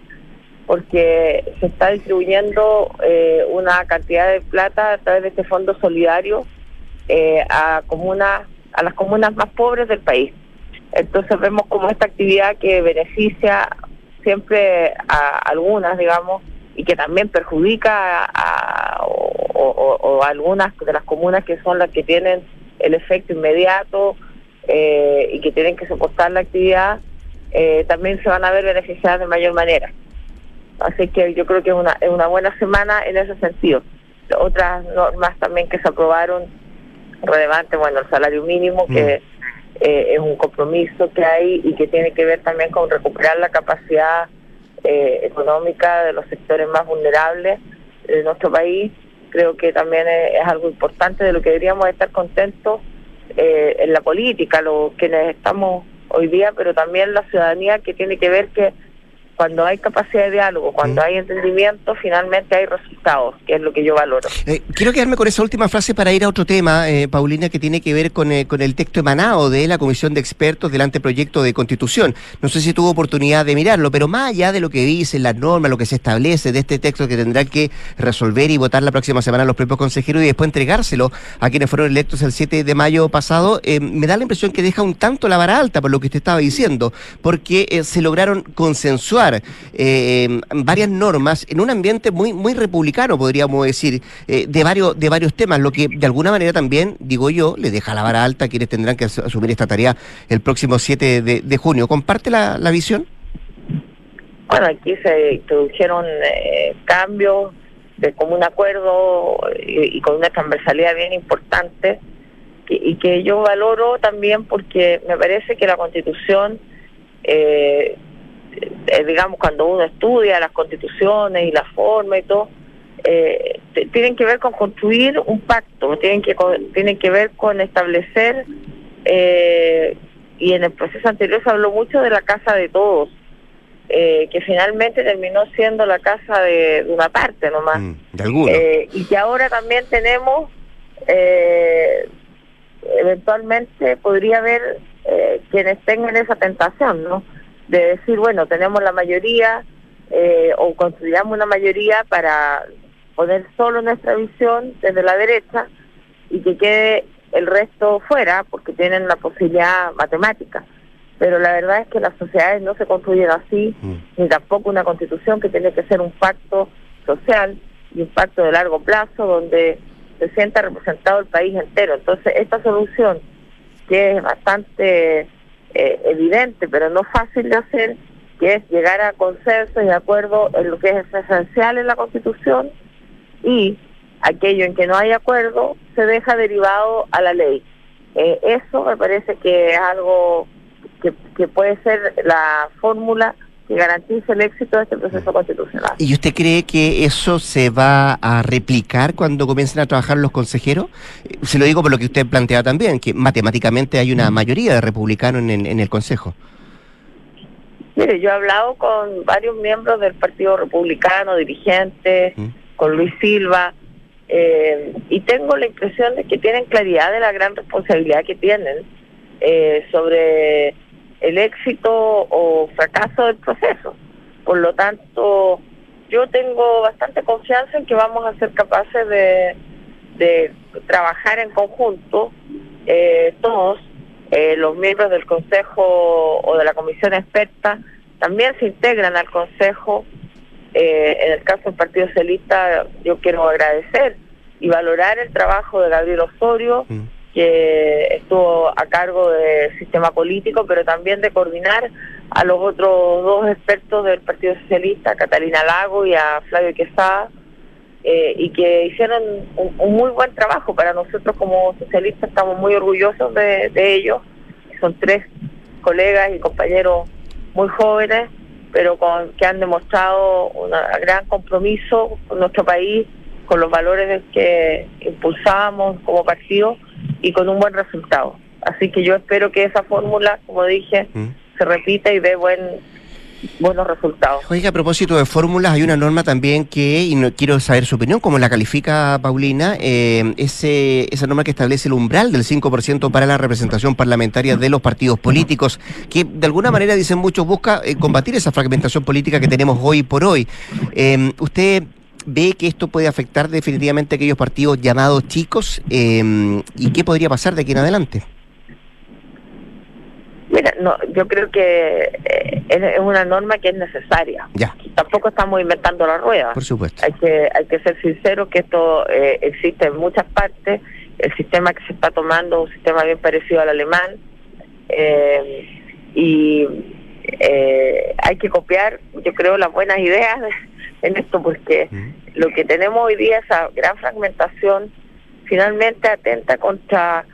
porque se está distribuyendo eh, una cantidad de plata a través de este fondo solidario eh, a comunas, a las comunas más pobres del país. Entonces vemos como esta actividad que beneficia siempre a algunas, digamos, y que también perjudica a, a o, o, o a algunas de las comunas que son las que tienen el efecto inmediato eh, y que tienen que soportar la actividad, eh, también se van a ver beneficiadas de mayor manera. Así que yo creo que es una, es una buena semana en ese sentido. Otras normas también que se aprobaron relevantes, bueno, el salario mínimo, que mm. eh, es un compromiso que hay y que tiene que ver también con recuperar la capacidad eh, económica de los sectores más vulnerables de nuestro país. Creo que también es, es algo importante de lo que deberíamos estar contentos eh, en la política, los quienes estamos hoy día, pero también la ciudadanía, que tiene que ver que cuando hay capacidad de diálogo, cuando hay entendimiento, finalmente hay resultados, que es lo que yo valoro. Eh, quiero quedarme con esa última frase para ir a otro tema, eh, Paulina, que tiene que ver con, eh, con el texto emanado de la Comisión de Expertos del anteproyecto de Constitución. No sé si tuvo oportunidad de mirarlo, pero más allá de lo que dicen las normas, lo que se establece de este texto que tendrán que resolver y votar la próxima semana los propios consejeros y después entregárselo a quienes fueron electos el siete de mayo pasado, eh, me da la impresión que deja un tanto la vara alta por lo que usted estaba diciendo, porque eh, se lograron consensuar Eh, varias normas en un ambiente muy muy republicano, podríamos decir, eh, de varios de varios temas, lo que de alguna manera también, digo yo, le deja la vara alta a quienes tendrán que asumir esta tarea el próximo siete de, de junio. ¿Comparte la, la visión? Bueno, aquí se introdujeron eh, cambios de común acuerdo y, y con una transversalidad bien importante que, y que yo valoro también porque me parece que la Constitución eh, Eh, digamos, cuando uno estudia las constituciones y la forma y todo, eh, t- tienen que ver con construir un pacto, tienen que con, tienen que ver con establecer, eh, y en el proceso anterior se habló mucho de la casa de todos, eh, que finalmente terminó siendo la casa de, de una parte nomás, Mm, de alguno. eh, y que ahora también tenemos, eh, eventualmente podría haber eh, quienes tengan esa tentación, ¿no?, de decir, bueno, tenemos la mayoría eh, o construyamos una mayoría para poner solo nuestra visión desde la derecha y que quede el resto fuera porque tienen la posibilidad matemática. pero la verdad es que las sociedades no se construyen así, mm. ni tampoco una constitución, que tiene que ser un pacto social y un pacto de largo plazo donde se sienta representado el país entero. Entonces esta solución, que es bastante eh, evidente pero no fácil de hacer, que es llegar a consensos y acuerdos en lo que es esencial en la Constitución, y aquello en que no hay acuerdo se deja derivado a la ley. Eh, eso me parece que es algo que, que puede ser la fórmula que garantice el éxito de este proceso constitucional. ¿Y usted cree que eso se va a replicar cuando comiencen a trabajar los consejeros? Se lo digo por lo que usted plantea también, que matemáticamente hay una mayoría de republicanos en el, en el Consejo. Mire, yo he hablado con varios miembros del Partido Republicano, dirigentes, ¿Mm? con Luis Silva, eh, y tengo la impresión de que tienen claridad de la gran responsabilidad que tienen eh, sobre el éxito o fracaso del proceso. Por lo tanto, yo tengo bastante confianza en que vamos a ser capaces de, de trabajar en conjunto, eh, todos, eh, los miembros del Consejo o de la Comisión Experta, también se integran al Consejo. Eh, en el caso del Partido Socialista, yo quiero agradecer y valorar el trabajo de Gabriel Osorio, mm. que estuvo a cargo del sistema político, pero también de coordinar a los otros dos expertos del Partido Socialista, a Catalina Lago y a Flavio Quesada, eh, y que hicieron un, un muy buen trabajo. Para nosotros como socialistas estamos muy orgullosos de, de ellos. Son tres colegas y compañeros muy jóvenes, pero con que han demostrado un gran compromiso con nuestro país, con los valores que impulsamos como partido y con un buen resultado. Así que yo espero que esa fórmula, como dije, ¿Mm? se repita y dé buen, buenos resultados. Oiga, a propósito de fórmulas, hay una norma también que, y no quiero saber su opinión, cómo la califica Paulina, eh, ese, esa norma que establece el umbral del cinco por ciento para la representación parlamentaria de los partidos políticos, que de alguna manera, dicen muchos, busca eh, combatir esa fragmentación política que tenemos hoy por hoy. Eh, ¿Usted ve que esto puede afectar definitivamente a aquellos partidos llamados chicos? Eh, ¿Y qué podría pasar de aquí en adelante? Mira, no, yo creo que eh, es una norma que es necesaria. Ya. Tampoco estamos inventando la rueda. Por supuesto. Hay que hay que ser sinceros que esto eh, existe en muchas partes. El sistema que se está tomando es un sistema bien parecido al alemán. Eh, y eh, hay que copiar, yo creo, las buenas ideas en esto, porque mm. lo que tenemos hoy día, esa gran fragmentación, finalmente atenta contra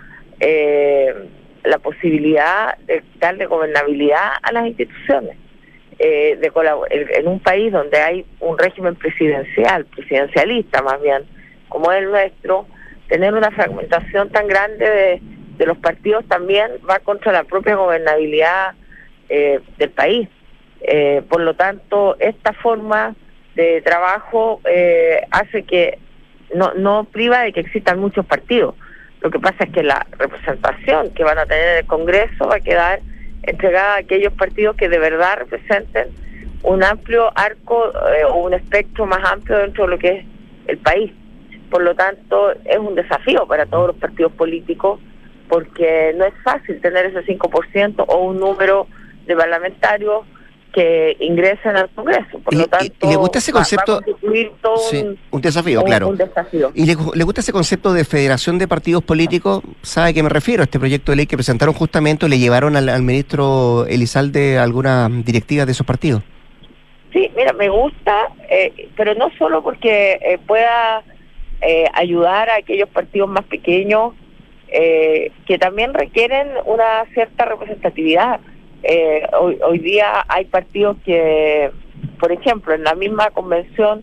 eh, la posibilidad de darle gobernabilidad a las instituciones. Eh, de colabor- en un país donde hay un régimen presidencial, presidencialista más bien, como es el nuestro, tener una fragmentación tan grande de, de los partidos también va contra la propia gobernabilidad eh, del país. Eh, por lo tanto, esta forma de trabajo eh, hace que no, no priva de que existan muchos partidos. Lo que pasa es que la representación que van a tener en el Congreso va a quedar entregada a aquellos partidos que de verdad representen un amplio arco eh, o un espectro más amplio dentro de lo que es el país. Por lo tanto, es un desafío para todos los partidos políticos, porque no es fácil tener ese cinco por ciento o un número de parlamentarios que ingresen al Congreso. Por y, lo tanto, y le gusta ese concepto, va, va a constituir todo sí, un, un desafío, un, claro. Un desafío. ¿Y le, le gusta ese concepto de federación de partidos políticos? ¿Sabe a qué me refiero? Este proyecto de ley que presentaron justamente, le llevaron al, al ministro Elizalde algunas directivas de esos partidos. Sí, mira, me gusta, eh, pero no solo porque eh, pueda eh, ayudar a aquellos partidos más pequeños eh, que también requieren una cierta representatividad. Eh, hoy, hoy día hay partidos que, por ejemplo, en la misma convención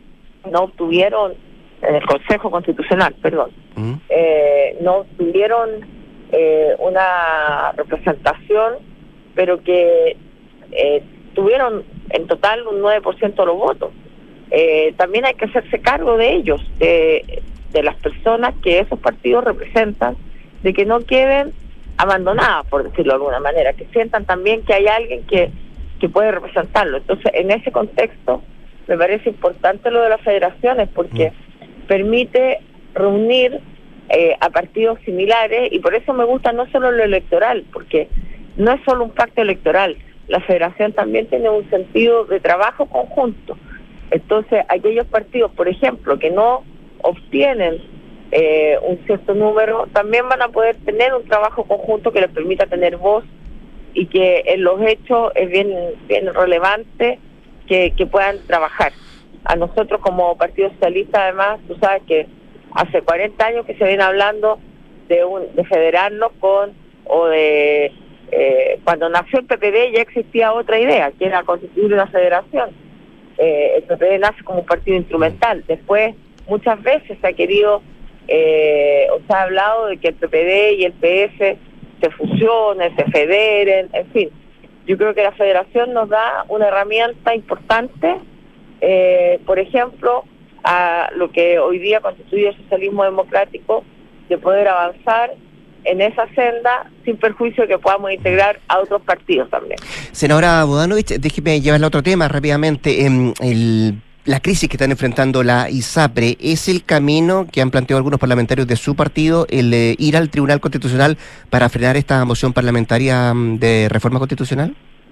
no obtuvieron, en el Consejo Constitucional, perdón, ¿Mm? eh, no obtuvieron eh, una representación, pero que eh, tuvieron en total un nueve por ciento de los votos. Eh, también hay que hacerse cargo de ellos, de, de las personas que esos partidos representan, de que no queden abandonadas, por decirlo de alguna manera, que sientan también que hay alguien que, que puede representarlo. Entonces, en ese contexto, me parece importante lo de las federaciones, porque mm. permite reunir eh, a partidos similares, y por eso me gusta no solo lo electoral, porque no es solo un pacto electoral, la federación también tiene un sentido de trabajo conjunto. Entonces, aquellos partidos, por ejemplo, que no obtienen eh, un cierto número, también van a poder tener un trabajo conjunto que les permita tener voz y que en los hechos es bien, bien relevante que, que puedan trabajar. A nosotros como Partido Socialista, además, tú sabes que hace cuarenta años que se viene hablando de, un, de federarnos con, o de, eh, cuando nació el P P D ya existía otra idea, que era constituir una federación. Eh, el P P D nace como un partido instrumental. Después, muchas veces se ha querido, eh, o se ha hablado de que el P P D y el P S se fusionen, se federen, en fin. Yo creo que la federación nos da una herramienta importante, eh, por ejemplo, a lo que hoy día constituye el socialismo democrático, de poder avanzar en esa senda sin perjuicio de que podamos integrar a otros partidos también. Senadora Bodanovich, déjeme llevarle a otro tema rápidamente. Eh, el, la crisis que están enfrentando la ISAPRE, ¿es el camino que han planteado algunos parlamentarios de su partido, el eh, ir al Tribunal Constitucional para frenar esta moción parlamentaria de reforma constitucional?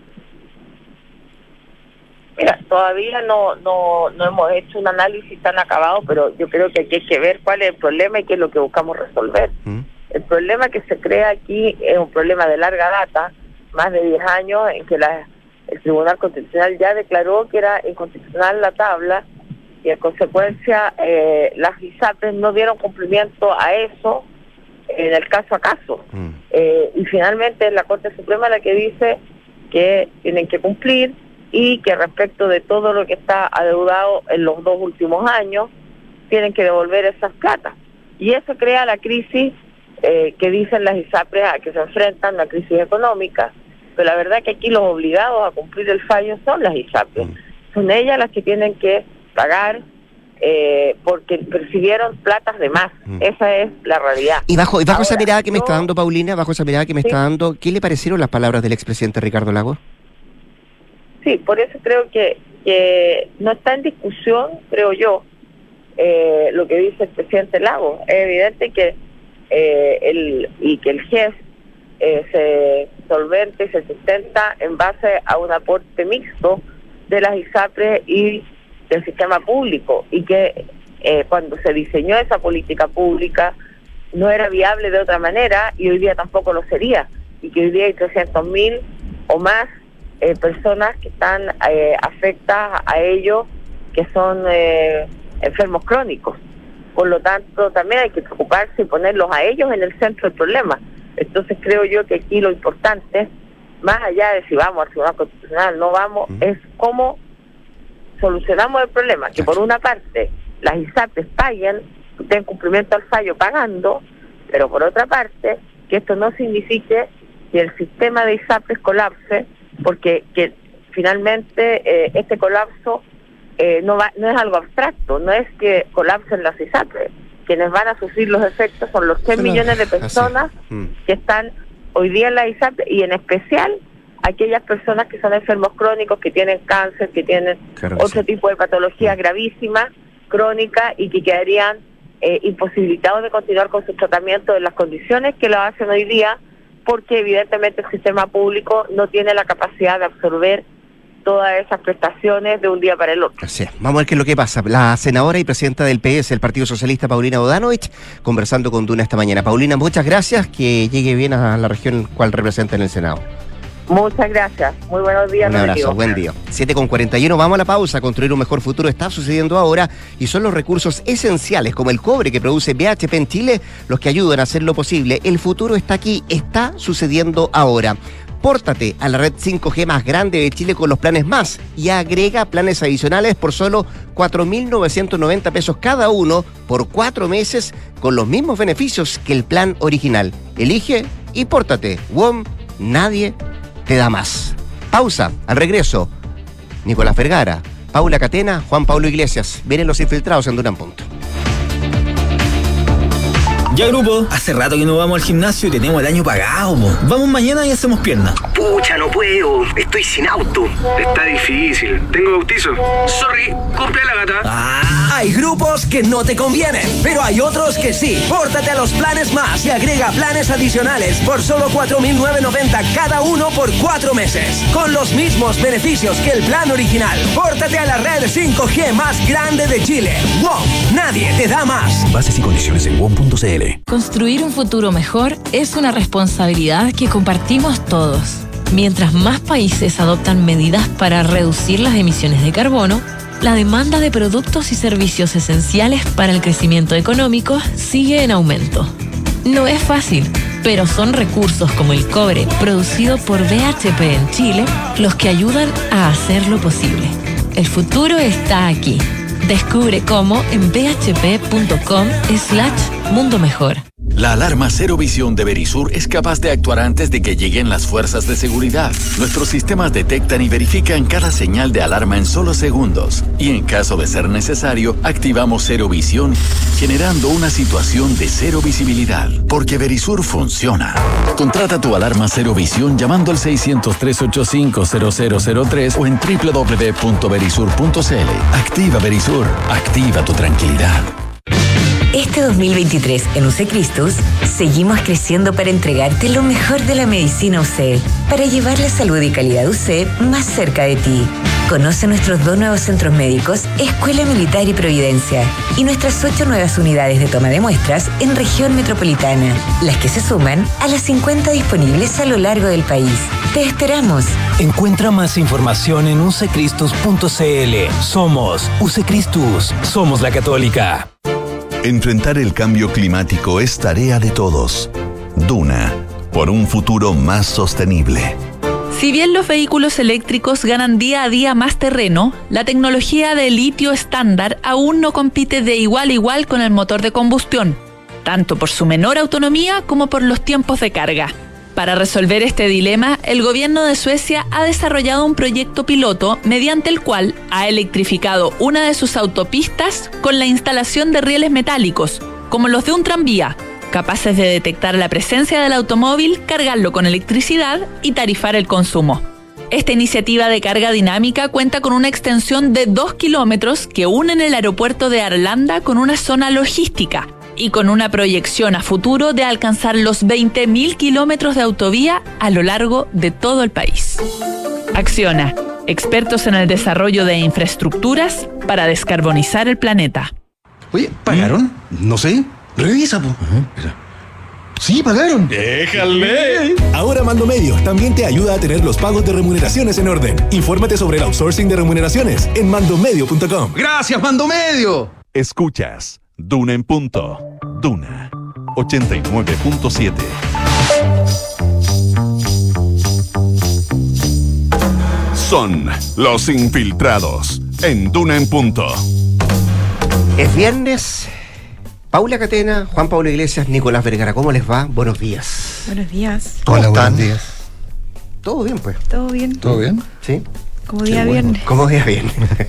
Mira, todavía no, no, no hemos hecho un análisis tan acabado, pero yo creo que aquí hay que ver cuál es el problema y qué es lo que buscamos resolver. ¿Mm? El problema que se crea aquí es un problema de larga data, más de diez años, en que la, el Tribunal Constitucional ya declaró que era inconstitucional la tabla y en consecuencia eh, las ISAPRES no dieron cumplimiento a eso en el caso a caso. Mm. Eh, y finalmente es la Corte Suprema la que dice que tienen que cumplir y que respecto de todo lo que está adeudado en los dos últimos años, tienen que devolver esas platas. Y eso crea la crisis eh, que dicen las ISAPRES a que se enfrentan, la crisis económica, pero la verdad que aquí los obligados a cumplir el fallo son las ISAPRES. Mm. Son ellas las que tienen que pagar eh, porque percibieron platas de más. Mm. Esa es la realidad. Y bajo, y bajo Ahora, esa mirada que me yo, está dando Paulina, bajo esa mirada que me ¿sí? está dando, ¿qué le parecieron las palabras del expresidente Ricardo Lagos? Sí, por eso creo que, que no está en discusión, creo yo, eh, lo que dice el presidente Lagos. Es evidente que eh, el y que el G E S eh, se solvente y se sustenta en base a un aporte mixto de las ISAPRES y del sistema público, y que eh, cuando se diseñó esa política pública no era viable de otra manera y hoy día tampoco lo sería, y que hoy día hay trescientos mil o más Eh, personas que están eh, afectadas a ellos, que son eh, enfermos crónicos. Por lo tanto, también hay que preocuparse y ponerlos a ellos en el centro del problema. Entonces creo yo que aquí lo importante, más allá de si vamos al Tribunal Constitucional no vamos, uh-huh. es cómo solucionamos el problema, que por una parte las ISAPRES paguen, den cumplimiento al fallo pagando, pero por otra parte, que esto no signifique que el sistema de ISAPRES colapse, porque que finalmente eh, este colapso eh, no va, no es algo abstracto, no es que colapsen las ISAPRES. Quienes van a sufrir los efectos son los tres millones de personas mm. que están hoy día en la ISAPRES, y en especial aquellas personas que son enfermos crónicos, que tienen cáncer, que tienen claro que otro sí. tipo de patología mm. gravísima, crónica, y que quedarían eh, imposibilitados de continuar con su tratamiento en las condiciones que lo hacen hoy día, porque evidentemente el sistema público no tiene la capacidad de absorber todas esas prestaciones de un día para el otro. Sí. Vamos a ver qué es lo que pasa. La senadora y presidenta del P S, el Partido Socialista, Paulina Bodanovich, conversando con Duna esta mañana. Paulina, muchas gracias, que llegue bien a la región cual representa en el Senado. Muchas gracias, muy buenos días. Un abrazo, Rodrigo. Buen día. siete con cuarenta y uno, vamos a la pausa. Construir un mejor futuro está sucediendo ahora y son los recursos esenciales como el cobre que produce B H P en Chile los que ayudan a hacerlo posible. El futuro está aquí, está sucediendo ahora. Pórtate a la red cinco G más grande de Chile con los planes más y agrega planes adicionales por solo cuatro mil novecientos noventa pesos cada uno por cuatro meses con los mismos beneficios que el plan original. Elige y pórtate. W O M, nadie te da más. Pausa, al regreso, Nicolás Vergara, Paula Catena, Juan Pablo Iglesias. Vienen los infiltrados en Duna en Punto. Ya, grupo, hace rato que no vamos al gimnasio y tenemos el año pagado, mo. Vamos mañana y hacemos piernas. Pucha, no puedo. Estoy sin auto. Está difícil. Tengo bautizo. Sorry, cumple la gata. Ah, hay grupos que no te convienen, pero hay otros que sí. Pórtate a los planes más y agrega planes adicionales por solo cuatro mil novecientos noventa cada uno por cuatro meses. Con los mismos beneficios que el plan original. Pórtate a la red cinco G más grande de Chile. WOM. Nadie te da más. Bases y condiciones en W O M punto C L. Construir un futuro mejor es una responsabilidad que compartimos todos. Mientras más países adoptan medidas para reducir las emisiones de carbono, la demanda de productos y servicios esenciales para el crecimiento económico sigue en aumento. No es fácil, pero son recursos como el cobre producido por B H P en Chile los que ayudan a hacerlo posible. El futuro está aquí. Descubre cómo en bhp.com slash mundo mejor. La alarma Cero Visión de Verisur es capaz de actuar antes de que lleguen las fuerzas de seguridad. Nuestros sistemas detectan y verifican cada señal de alarma en solo segundos. Y en caso de ser necesario, activamos Cero Visión, generando una situación de cero visibilidad. Porque Verisur funciona. Contrata tu alarma Cero Visión llamando al seiscientos tres ochenta y cinco cero cero cero tres o en doble u doble u doble u punto verisur punto c l. Activa Verisur. Activa tu tranquilidad. Este dos mil veintitrés en U C Cristus seguimos creciendo para entregarte lo mejor de la medicina U C, para llevar la salud y calidad U C más cerca de ti. Conoce nuestros dos nuevos centros médicos, Escuela Militar y Providencia, y nuestras ocho nuevas unidades de toma de muestras en región metropolitana, las que se suman a las cincuenta disponibles a lo largo del país. Te esperamos. Encuentra más información en u c cristus punto c l. Somos U C Cristus, somos la Católica. Enfrentar el cambio climático es tarea de todos. Duna, por un futuro más sostenible. Si bien los vehículos eléctricos ganan día a día más terreno, la tecnología de litio estándar aún no compite de igual a igual con el motor de combustión, tanto por su menor autonomía como por los tiempos de carga. Para resolver este dilema, el gobierno de Suecia ha desarrollado un proyecto piloto mediante el cual ha electrificado una de sus autopistas con la instalación de rieles metálicos, como los de un tranvía, capaces de detectar la presencia del automóvil, cargarlo con electricidad y tarifar el consumo. Esta iniciativa de carga dinámica cuenta con una extensión de dos kilómetros que unen el aeropuerto de Arlanda con una zona logística, y con una proyección a futuro de alcanzar los veinte mil kilómetros de autovía a lo largo de todo el país. Acciona, expertos en el desarrollo de infraestructuras para descarbonizar el planeta. Oye, ¿pagaron? ¿Mm? No sé. Revisa, po. Uh-huh. Sí, pagaron. ¡Déjale! Ahora Mando Medio también te ayuda a tener los pagos de remuneraciones en orden. Infórmate sobre el outsourcing de remuneraciones en mandomedio punto com. ¡Gracias, Mando Medio! Escuchas Duna en punto. Duna ochenta y nueve punto siete. Son los infiltrados en Duna en punto. Es viernes. Paula Catena, Juan Pablo Iglesias, Nicolás Vergara, ¿cómo les va? Buenos días. Buenos días. ¿Cómo Hola, están? buenos días. ¿Todo bien, pues? ¿Todo bien? ¿Todo bien? Sí. Como día sí, viernes. Bueno. Como día viernes.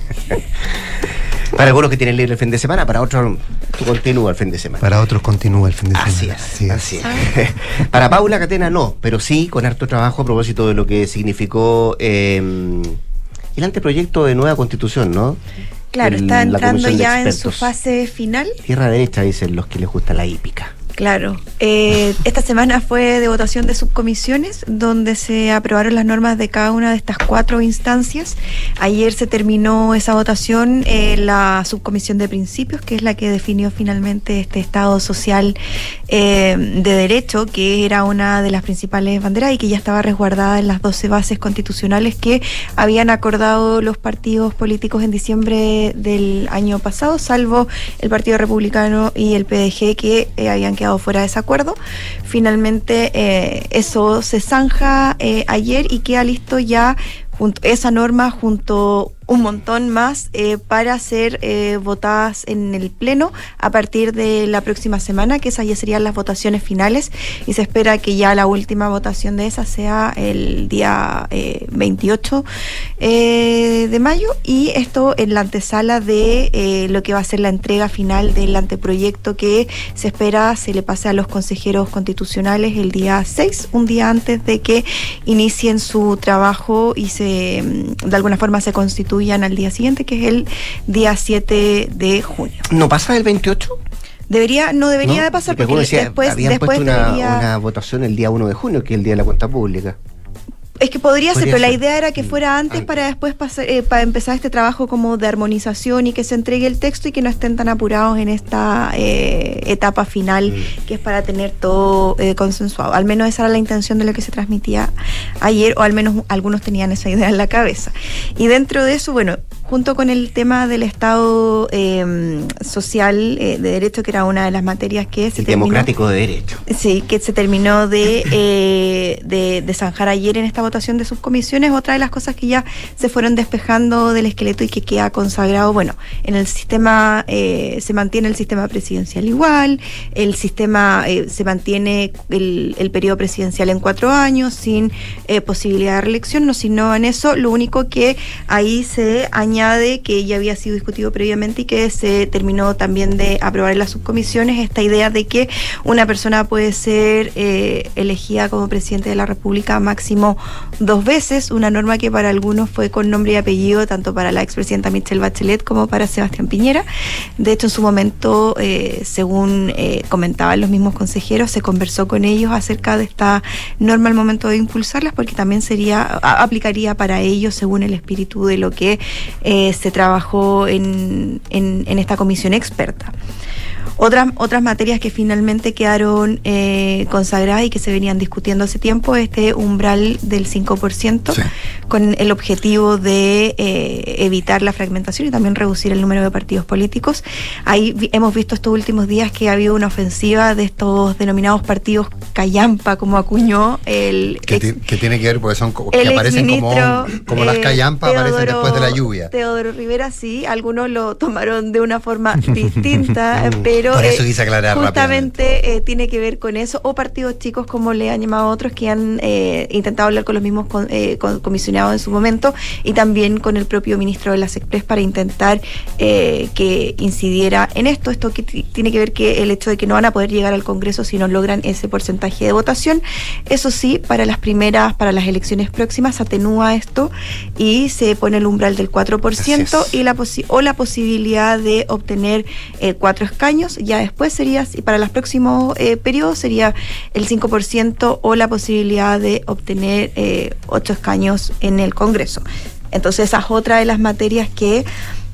Para algunos que tienen libre el fin de semana, para otros tú continúa el fin de semana. Para otros continúa el fin de semana. Así es, así es. Así es. Para Paula Catena no, pero sí con harto trabajo a propósito de lo que significó eh, el anteproyecto de nueva constitución, ¿no? Claro, el, está entrando ya en su fase final. Tierra derecha, dicen los que les gusta la hípica. Claro. Eh, esta semana fue de votación de subcomisiones, donde se aprobaron las normas de cada una de estas cuatro instancias. Ayer se terminó esa votación en eh, la subcomisión de principios, que es la que definió finalmente este Estado social eh, de derecho, que era una de las principales banderas y que ya estaba resguardada en las doce bases constitucionales que habían acordado los partidos políticos en diciembre del año pasado, salvo el Partido Republicano y el P D G, que eh, habían quedado fuera de ese acuerdo. Finalmente eh, eso se zanja eh, ayer y queda listo ya junto, esa norma junto un montón más eh, para ser eh, votadas en el Pleno a partir de la próxima semana, que esas ya serían las votaciones finales, y se espera que ya la última votación de esas sea el día eh, veintiocho eh, de mayo, y esto en la antesala de eh, lo que va a ser la entrega final del anteproyecto que se espera se le pase a los consejeros constitucionales el día seis, un día antes de que inicien su trabajo y se de alguna forma se constituyan al día siguiente, que es el día siete de junio. ¿No pasa el veintiocho? Debería, no debería ¿No? de pasar, porque, porque decía, después, habían después puesto una, debería... una votación el día uno de junio, que es el día de la cuenta pública. Es que podría, podría ser, pero ser. La idea era que fuera antes, antes. para después pasar, eh, para empezar este trabajo como de armonización y que se entregue el texto y que no estén tan apurados en esta eh, etapa final, mm. que es para tener todo eh, consensuado. Al menos esa era la intención de lo que se transmitía ayer, o al menos algunos tenían esa idea en la cabeza. Y dentro de eso, bueno, junto con el tema del Estado eh, social eh, de derecho, que era una de las materias que se el terminó, democrático de derecho. Sí, que se terminó de, eh, de, de zanjar ayer en esta votación de subcomisiones. Otra de las cosas que ya se fueron despejando del esqueleto y que queda consagrado, bueno, en el sistema eh, se mantiene el sistema presidencial igual, el sistema eh, se mantiene el, el periodo presidencial en cuatro años sin eh, posibilidad de reelección, no se innova en eso. Lo único que ahí se añade, que ya había sido discutido previamente y que se terminó también de aprobar en las subcomisiones, esta idea de que una persona puede ser eh, elegida como presidente de la República máximo dos veces, una norma que para algunos fue con nombre y apellido, tanto para la expresidenta Michelle Bachelet como para Sebastián Piñera. De hecho, en su momento, eh, según eh, comentaban los mismos consejeros, se conversó con ellos acerca de esta norma al momento de impulsarlas, porque también sería a, aplicaría para ellos según el espíritu de lo que eh, se trabajó en, en, en esta comisión experta. Otras, otras materias que finalmente quedaron eh, consagradas y que se venían discutiendo hace tiempo, este umbral del cinco por ciento, sí, con el objetivo de eh, evitar la fragmentación y también reducir el número de partidos políticos. Ahí vi, hemos visto estos últimos días que ha habido una ofensiva de estos denominados partidos callampa, como acuñó el... Que, ex, que tiene que ver porque son que aparecen como, como eh, las callampas aparecen después de la lluvia. Teodoro Rivera, sí, algunos lo tomaron de una forma distinta, pero por eso quise aclarar justamente eh, tiene que ver con eso, o partidos chicos como le han llamado a otros, que han eh, intentado hablar con los mismos con, eh, con comisionados en su momento y también con el propio ministro de las Express para intentar eh, que incidiera en esto. Esto que t- tiene que ver que el hecho de que no van a poder llegar al Congreso si no logran ese porcentaje de votación. Eso sí, para las primeras, para las elecciones próximas atenúa esto y se pone el umbral del cuatro por ciento y la posi- o la posibilidad de obtener eh, cuatro escaños. Ya después sería, y para los próximos eh, periodos sería el cinco por ciento o la posibilidad de obtener eh, ocho escaños en el Congreso. Entonces esa es otra de las materias que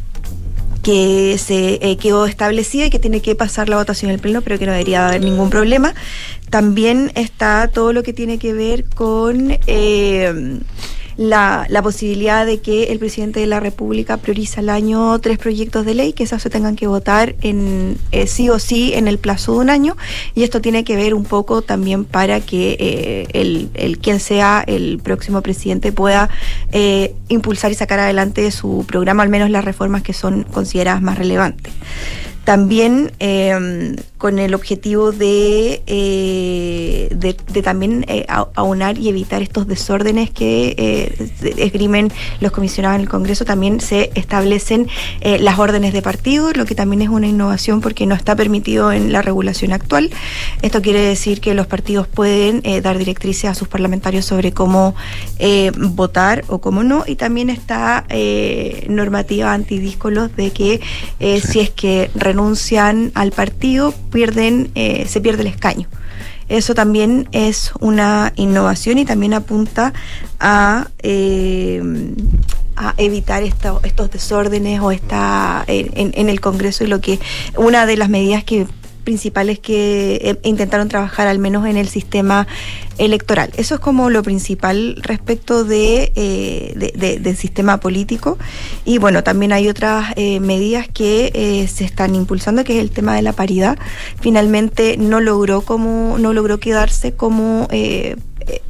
que se eh, quedó establecida y que tiene que pasar la votación en el Pleno, pero que no debería haber ningún problema. También está todo lo que tiene que ver con eh, La, la posibilidad de que el presidente de la República prioriza al año tres proyectos de ley, que esos se tengan que votar en eh, sí o sí en el plazo de un año, y esto tiene que ver un poco también para que eh, el, el quien sea el próximo presidente pueda eh, impulsar y sacar adelante su programa, al menos las reformas que son consideradas más relevantes. También eh, con el objetivo de, eh, de, de también eh, aunar y evitar estos desórdenes que eh, esgrimen los comisionados en el Congreso, también se establecen eh, las órdenes de partido, lo que también es una innovación porque no está permitido en la regulación actual. Esto quiere decir que los partidos pueden eh, dar directrices a sus parlamentarios sobre cómo eh, votar o cómo no, y también está eh, normativa antidíscolos de que eh, sí. si es que renuncian al partido, pierden, eh, se pierde el escaño. Eso también es una innovación y también apunta a, eh, a evitar esto, estos desórdenes o esta en, en el Congreso, y lo que una de las medidas que principales que eh, intentaron trabajar al menos en el sistema electoral. Eso es como lo principal respecto de, eh, de, de del sistema político. Y bueno, también hay otras eh, medidas que eh, se están impulsando, que es el tema de la paridad. Finalmente no logró como no logró quedarse como eh,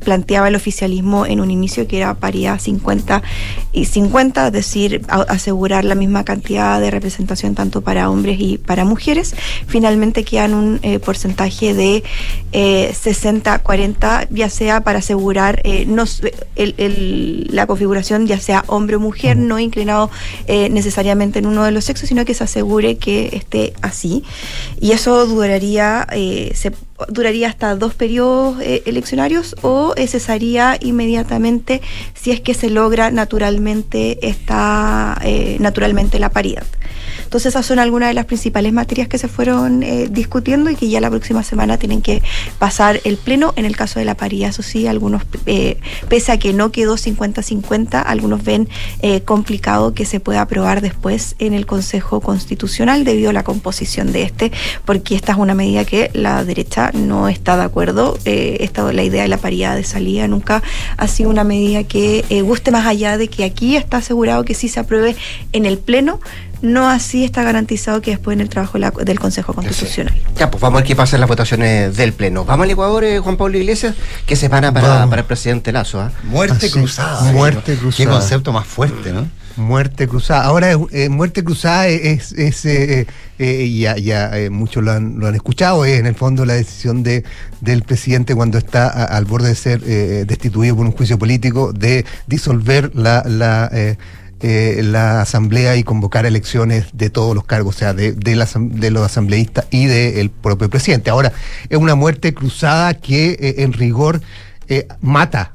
planteaba el oficialismo en un inicio, que era paridad cincuenta y cincuenta, es decir, a, asegurar la misma cantidad de representación tanto para hombres y para mujeres. Finalmente quedan un eh, porcentaje de eh, sesenta cuarenta, ya sea para asegurar eh, no, el, el, la configuración, ya sea hombre o mujer, uh-huh. no inclinado eh, necesariamente en uno de los sexos, sino que se asegure que esté así. Y eso duraría, eh, se, duraría hasta dos periodos eh, eleccionarios, o eh, cesaría inmediatamente si es que se logra naturalmente esta, eh, naturalmente la paridad. Entonces esas son algunas de las principales materias que se fueron eh, discutiendo y que ya la próxima semana tienen que pasar el pleno. En el caso de la paridad, eso sí, algunos, eh, pese a que no quedó cincuenta cincuenta, algunos ven eh, complicado que se pueda aprobar después en el Consejo Constitucional debido a la composición de este, porque esta es una medida que la derecha no está de acuerdo. Eh, esta, la idea de la paridad de salida nunca ha sido una medida que eh, guste, más allá de que aquí está asegurado que sí se apruebe en el pleno. No así está garantizado que después en el trabajo la, del Consejo Constitucional. Sí. Ya, pues vamos a ver qué pasa en las votaciones del Pleno. Vamos al Ecuador, eh, Juan Pablo Iglesias, que se van para, para el presidente Lasso. ¿eh? Muerte Así, cruzada. Muerte ¿no? cruzada. Qué concepto más fuerte, ¿no? Muerte cruzada. Ahora, eh, muerte cruzada es, es eh, eh, ya, ya eh, muchos lo han, lo han escuchado, es en el fondo la decisión de, del presidente cuando está a, al borde de ser eh, destituido por un juicio político, de disolver la... la eh, Eh, la asamblea y convocar elecciones de todos los cargos, o sea, de, de, la, de los asambleístas y del propio presidente. Ahora, es una muerte cruzada que eh, en rigor eh, mata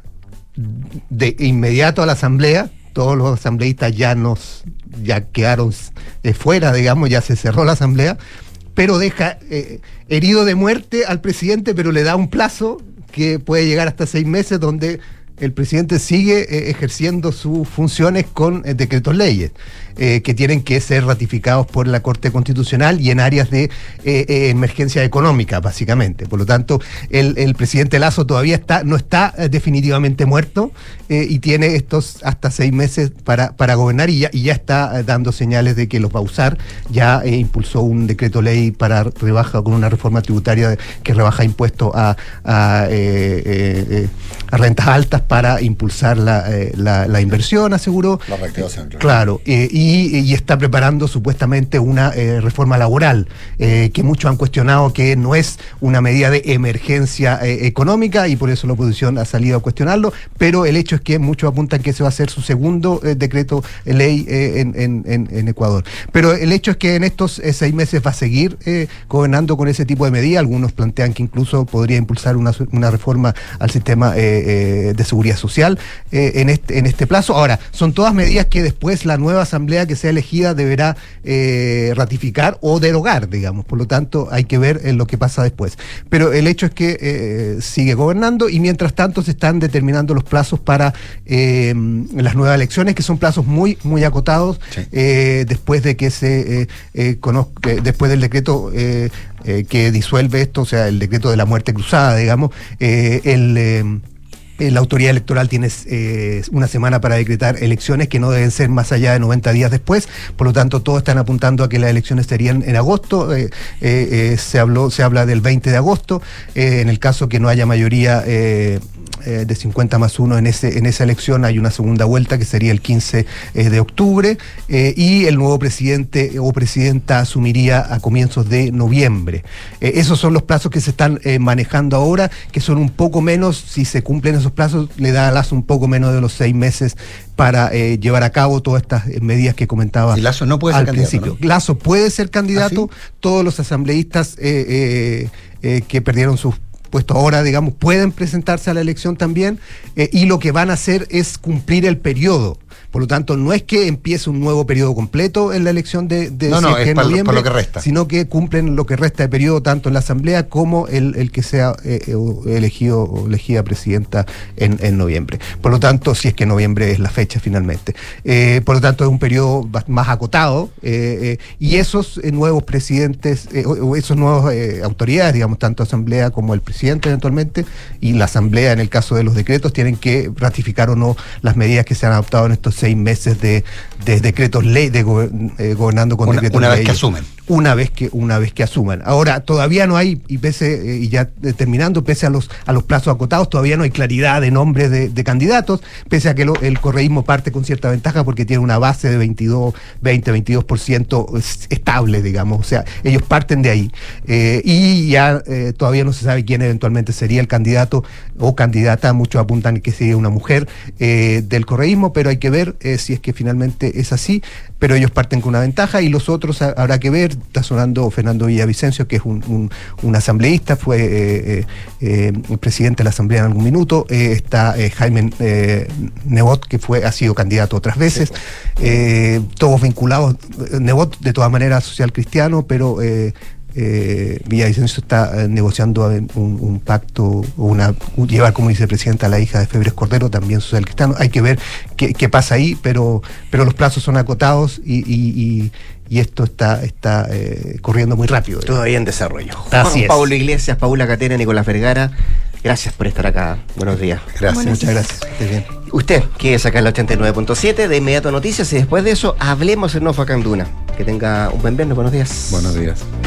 de inmediato a la asamblea. Todos los asambleístas ya nos ya quedaron eh, fuera, digamos, ya se cerró la asamblea, pero deja eh, herido de muerte al presidente, pero le da un plazo que puede llegar hasta seis meses, donde el presidente sigue eh, ejerciendo sus funciones con eh, decretos leyes eh, que tienen que ser ratificados por la Corte Constitucional y en áreas de eh, eh, emergencia económica, básicamente. Por lo tanto, el, el presidente Lasso todavía está no está eh, definitivamente muerto eh, y tiene estos hasta seis meses para, para gobernar, y ya, y ya está eh, dando señales de que los va a usar. Ya eh, impulsó un decreto ley para rebaja, con una reforma tributaria que rebaja impuestos a, a, eh, eh, eh, a rentas altas para impulsar la, eh, la, la inversión, aseguró. La reactivación, claro. Claro, eh, y, y está preparando supuestamente una eh, reforma laboral, eh, que muchos han cuestionado que no es una medida de emergencia eh, económica, y por eso la oposición ha salido a cuestionarlo, pero el hecho es que muchos apuntan que ese va a ser su segundo eh, decreto eh, ley eh, en, en, en Ecuador. Pero el hecho es que en estos eh, seis meses va a seguir eh, gobernando con ese tipo de medidas. Algunos plantean que incluso podría impulsar una, una reforma al sistema eh, eh, de seguridad social eh, en, este, en este plazo. Ahora, son todas medidas que después la nueva asamblea que sea elegida deberá eh, ratificar o derogar, digamos. Por lo tanto, hay que ver en lo que pasa después. Pero el hecho es que eh, sigue gobernando, y mientras tanto se están determinando los plazos para eh, las nuevas elecciones, que son plazos muy, muy acotados, sí. eh, después de que se eh, eh, conozca, eh, después del decreto eh, eh, que disuelve esto, o sea, el decreto de la muerte cruzada, digamos, eh, el... Eh, la autoridad electoral tiene eh, una semana para decretar elecciones que no deben ser más allá de noventa días después. Por lo tanto, todos están apuntando a que las elecciones serían en agosto. Eh, eh, eh, se habló, se habla del veinte de agosto. Eh, en el caso que no haya mayoría eh, eh, de cincuenta más uno en ese en esa elección, hay una segunda vuelta que sería el quince eh, de octubre, eh, y el nuevo presidente o presidenta asumiría a comienzos de noviembre. Eh, esos son los plazos que se están eh, manejando ahora, que son un poco menos, si se cumplen esos plazos, le da a Lasso un poco menos de los seis meses para eh, llevar a cabo todas estas eh, medidas que comentaba. Y Lasso no puede al ser candidato, principio. ¿no? Lasso puede ser candidato. ¿Ah, sí? Todos los asambleístas eh, eh, eh, que perdieron sus puestos ahora, digamos, pueden presentarse a la elección también, eh, y lo que van a hacer es cumplir el periodo. Por lo tanto, no es que empiece un nuevo periodo completo en la elección de, de no, no, es para noviembre, lo, para lo que resta, sino que cumplen lo que resta de periodo, tanto en la asamblea como el, el que sea eh, elegido o elegida presidenta en, en noviembre. Por lo tanto, si es que noviembre es la fecha finalmente. Eh, por lo tanto, es un periodo más acotado, eh, eh, y esos eh, nuevos presidentes, eh, o esos nuevos eh, autoridades, digamos, tanto asamblea como el presidente eventualmente, y la asamblea en el caso de los decretos, tienen que ratificar o no las medidas que se han adoptado en estos seis meses de, de decretos ley, de go, eh, gobernando con una, decretos una ley. vez que asumen. Una vez que, una vez que asuman. Ahora, todavía no hay, y pese, eh, y ya eh, terminando, pese a los, a los plazos acotados, todavía no hay claridad de nombres de, de candidatos, pese a que lo, el correísmo parte con cierta ventaja porque tiene una base de veintidós, veinte, veintidós por ciento estable, digamos. O sea, ellos parten de ahí. Eh, y ya eh, todavía no se sabe quién eventualmente sería el candidato o candidata. Muchos apuntan que sería una mujer eh, del correísmo, pero hay que ver eh, si es que finalmente es así. Pero ellos parten con una ventaja y los otros a, habrá que ver. Está sonando Fernando Villavicencio, que es un, un, un asambleísta, fue eh, eh, el presidente de la asamblea en algún minuto. Eh, está eh, Jaime eh, Nebot, que fue ha sido candidato otras veces. Sí. Eh, todos vinculados. Nebot, de todas maneras, social cristiano, pero eh, eh, Villavicencio está eh, negociando un, un pacto, una un, llevar como vicepresidenta a la hija de Febres Cordero, también social cristiano. Hay que ver qué, qué pasa ahí, pero, pero los plazos son acotados y, y, y y esto está, está eh, corriendo muy rápido. Todavía en desarrollo. Así Juan es. Pablo Iglesias, Paula Catena, Nicolás Vergara, gracias por estar acá. Buenos días. Gracias. Buenos Muchas días. Gracias. Esté bien. Usted, que es acá en la ochenta y nueve punto siete, de inmediato noticias y después de eso hablemos en Nofa Canduna. Que tenga un buen viernes. Buenos días. Buenos días.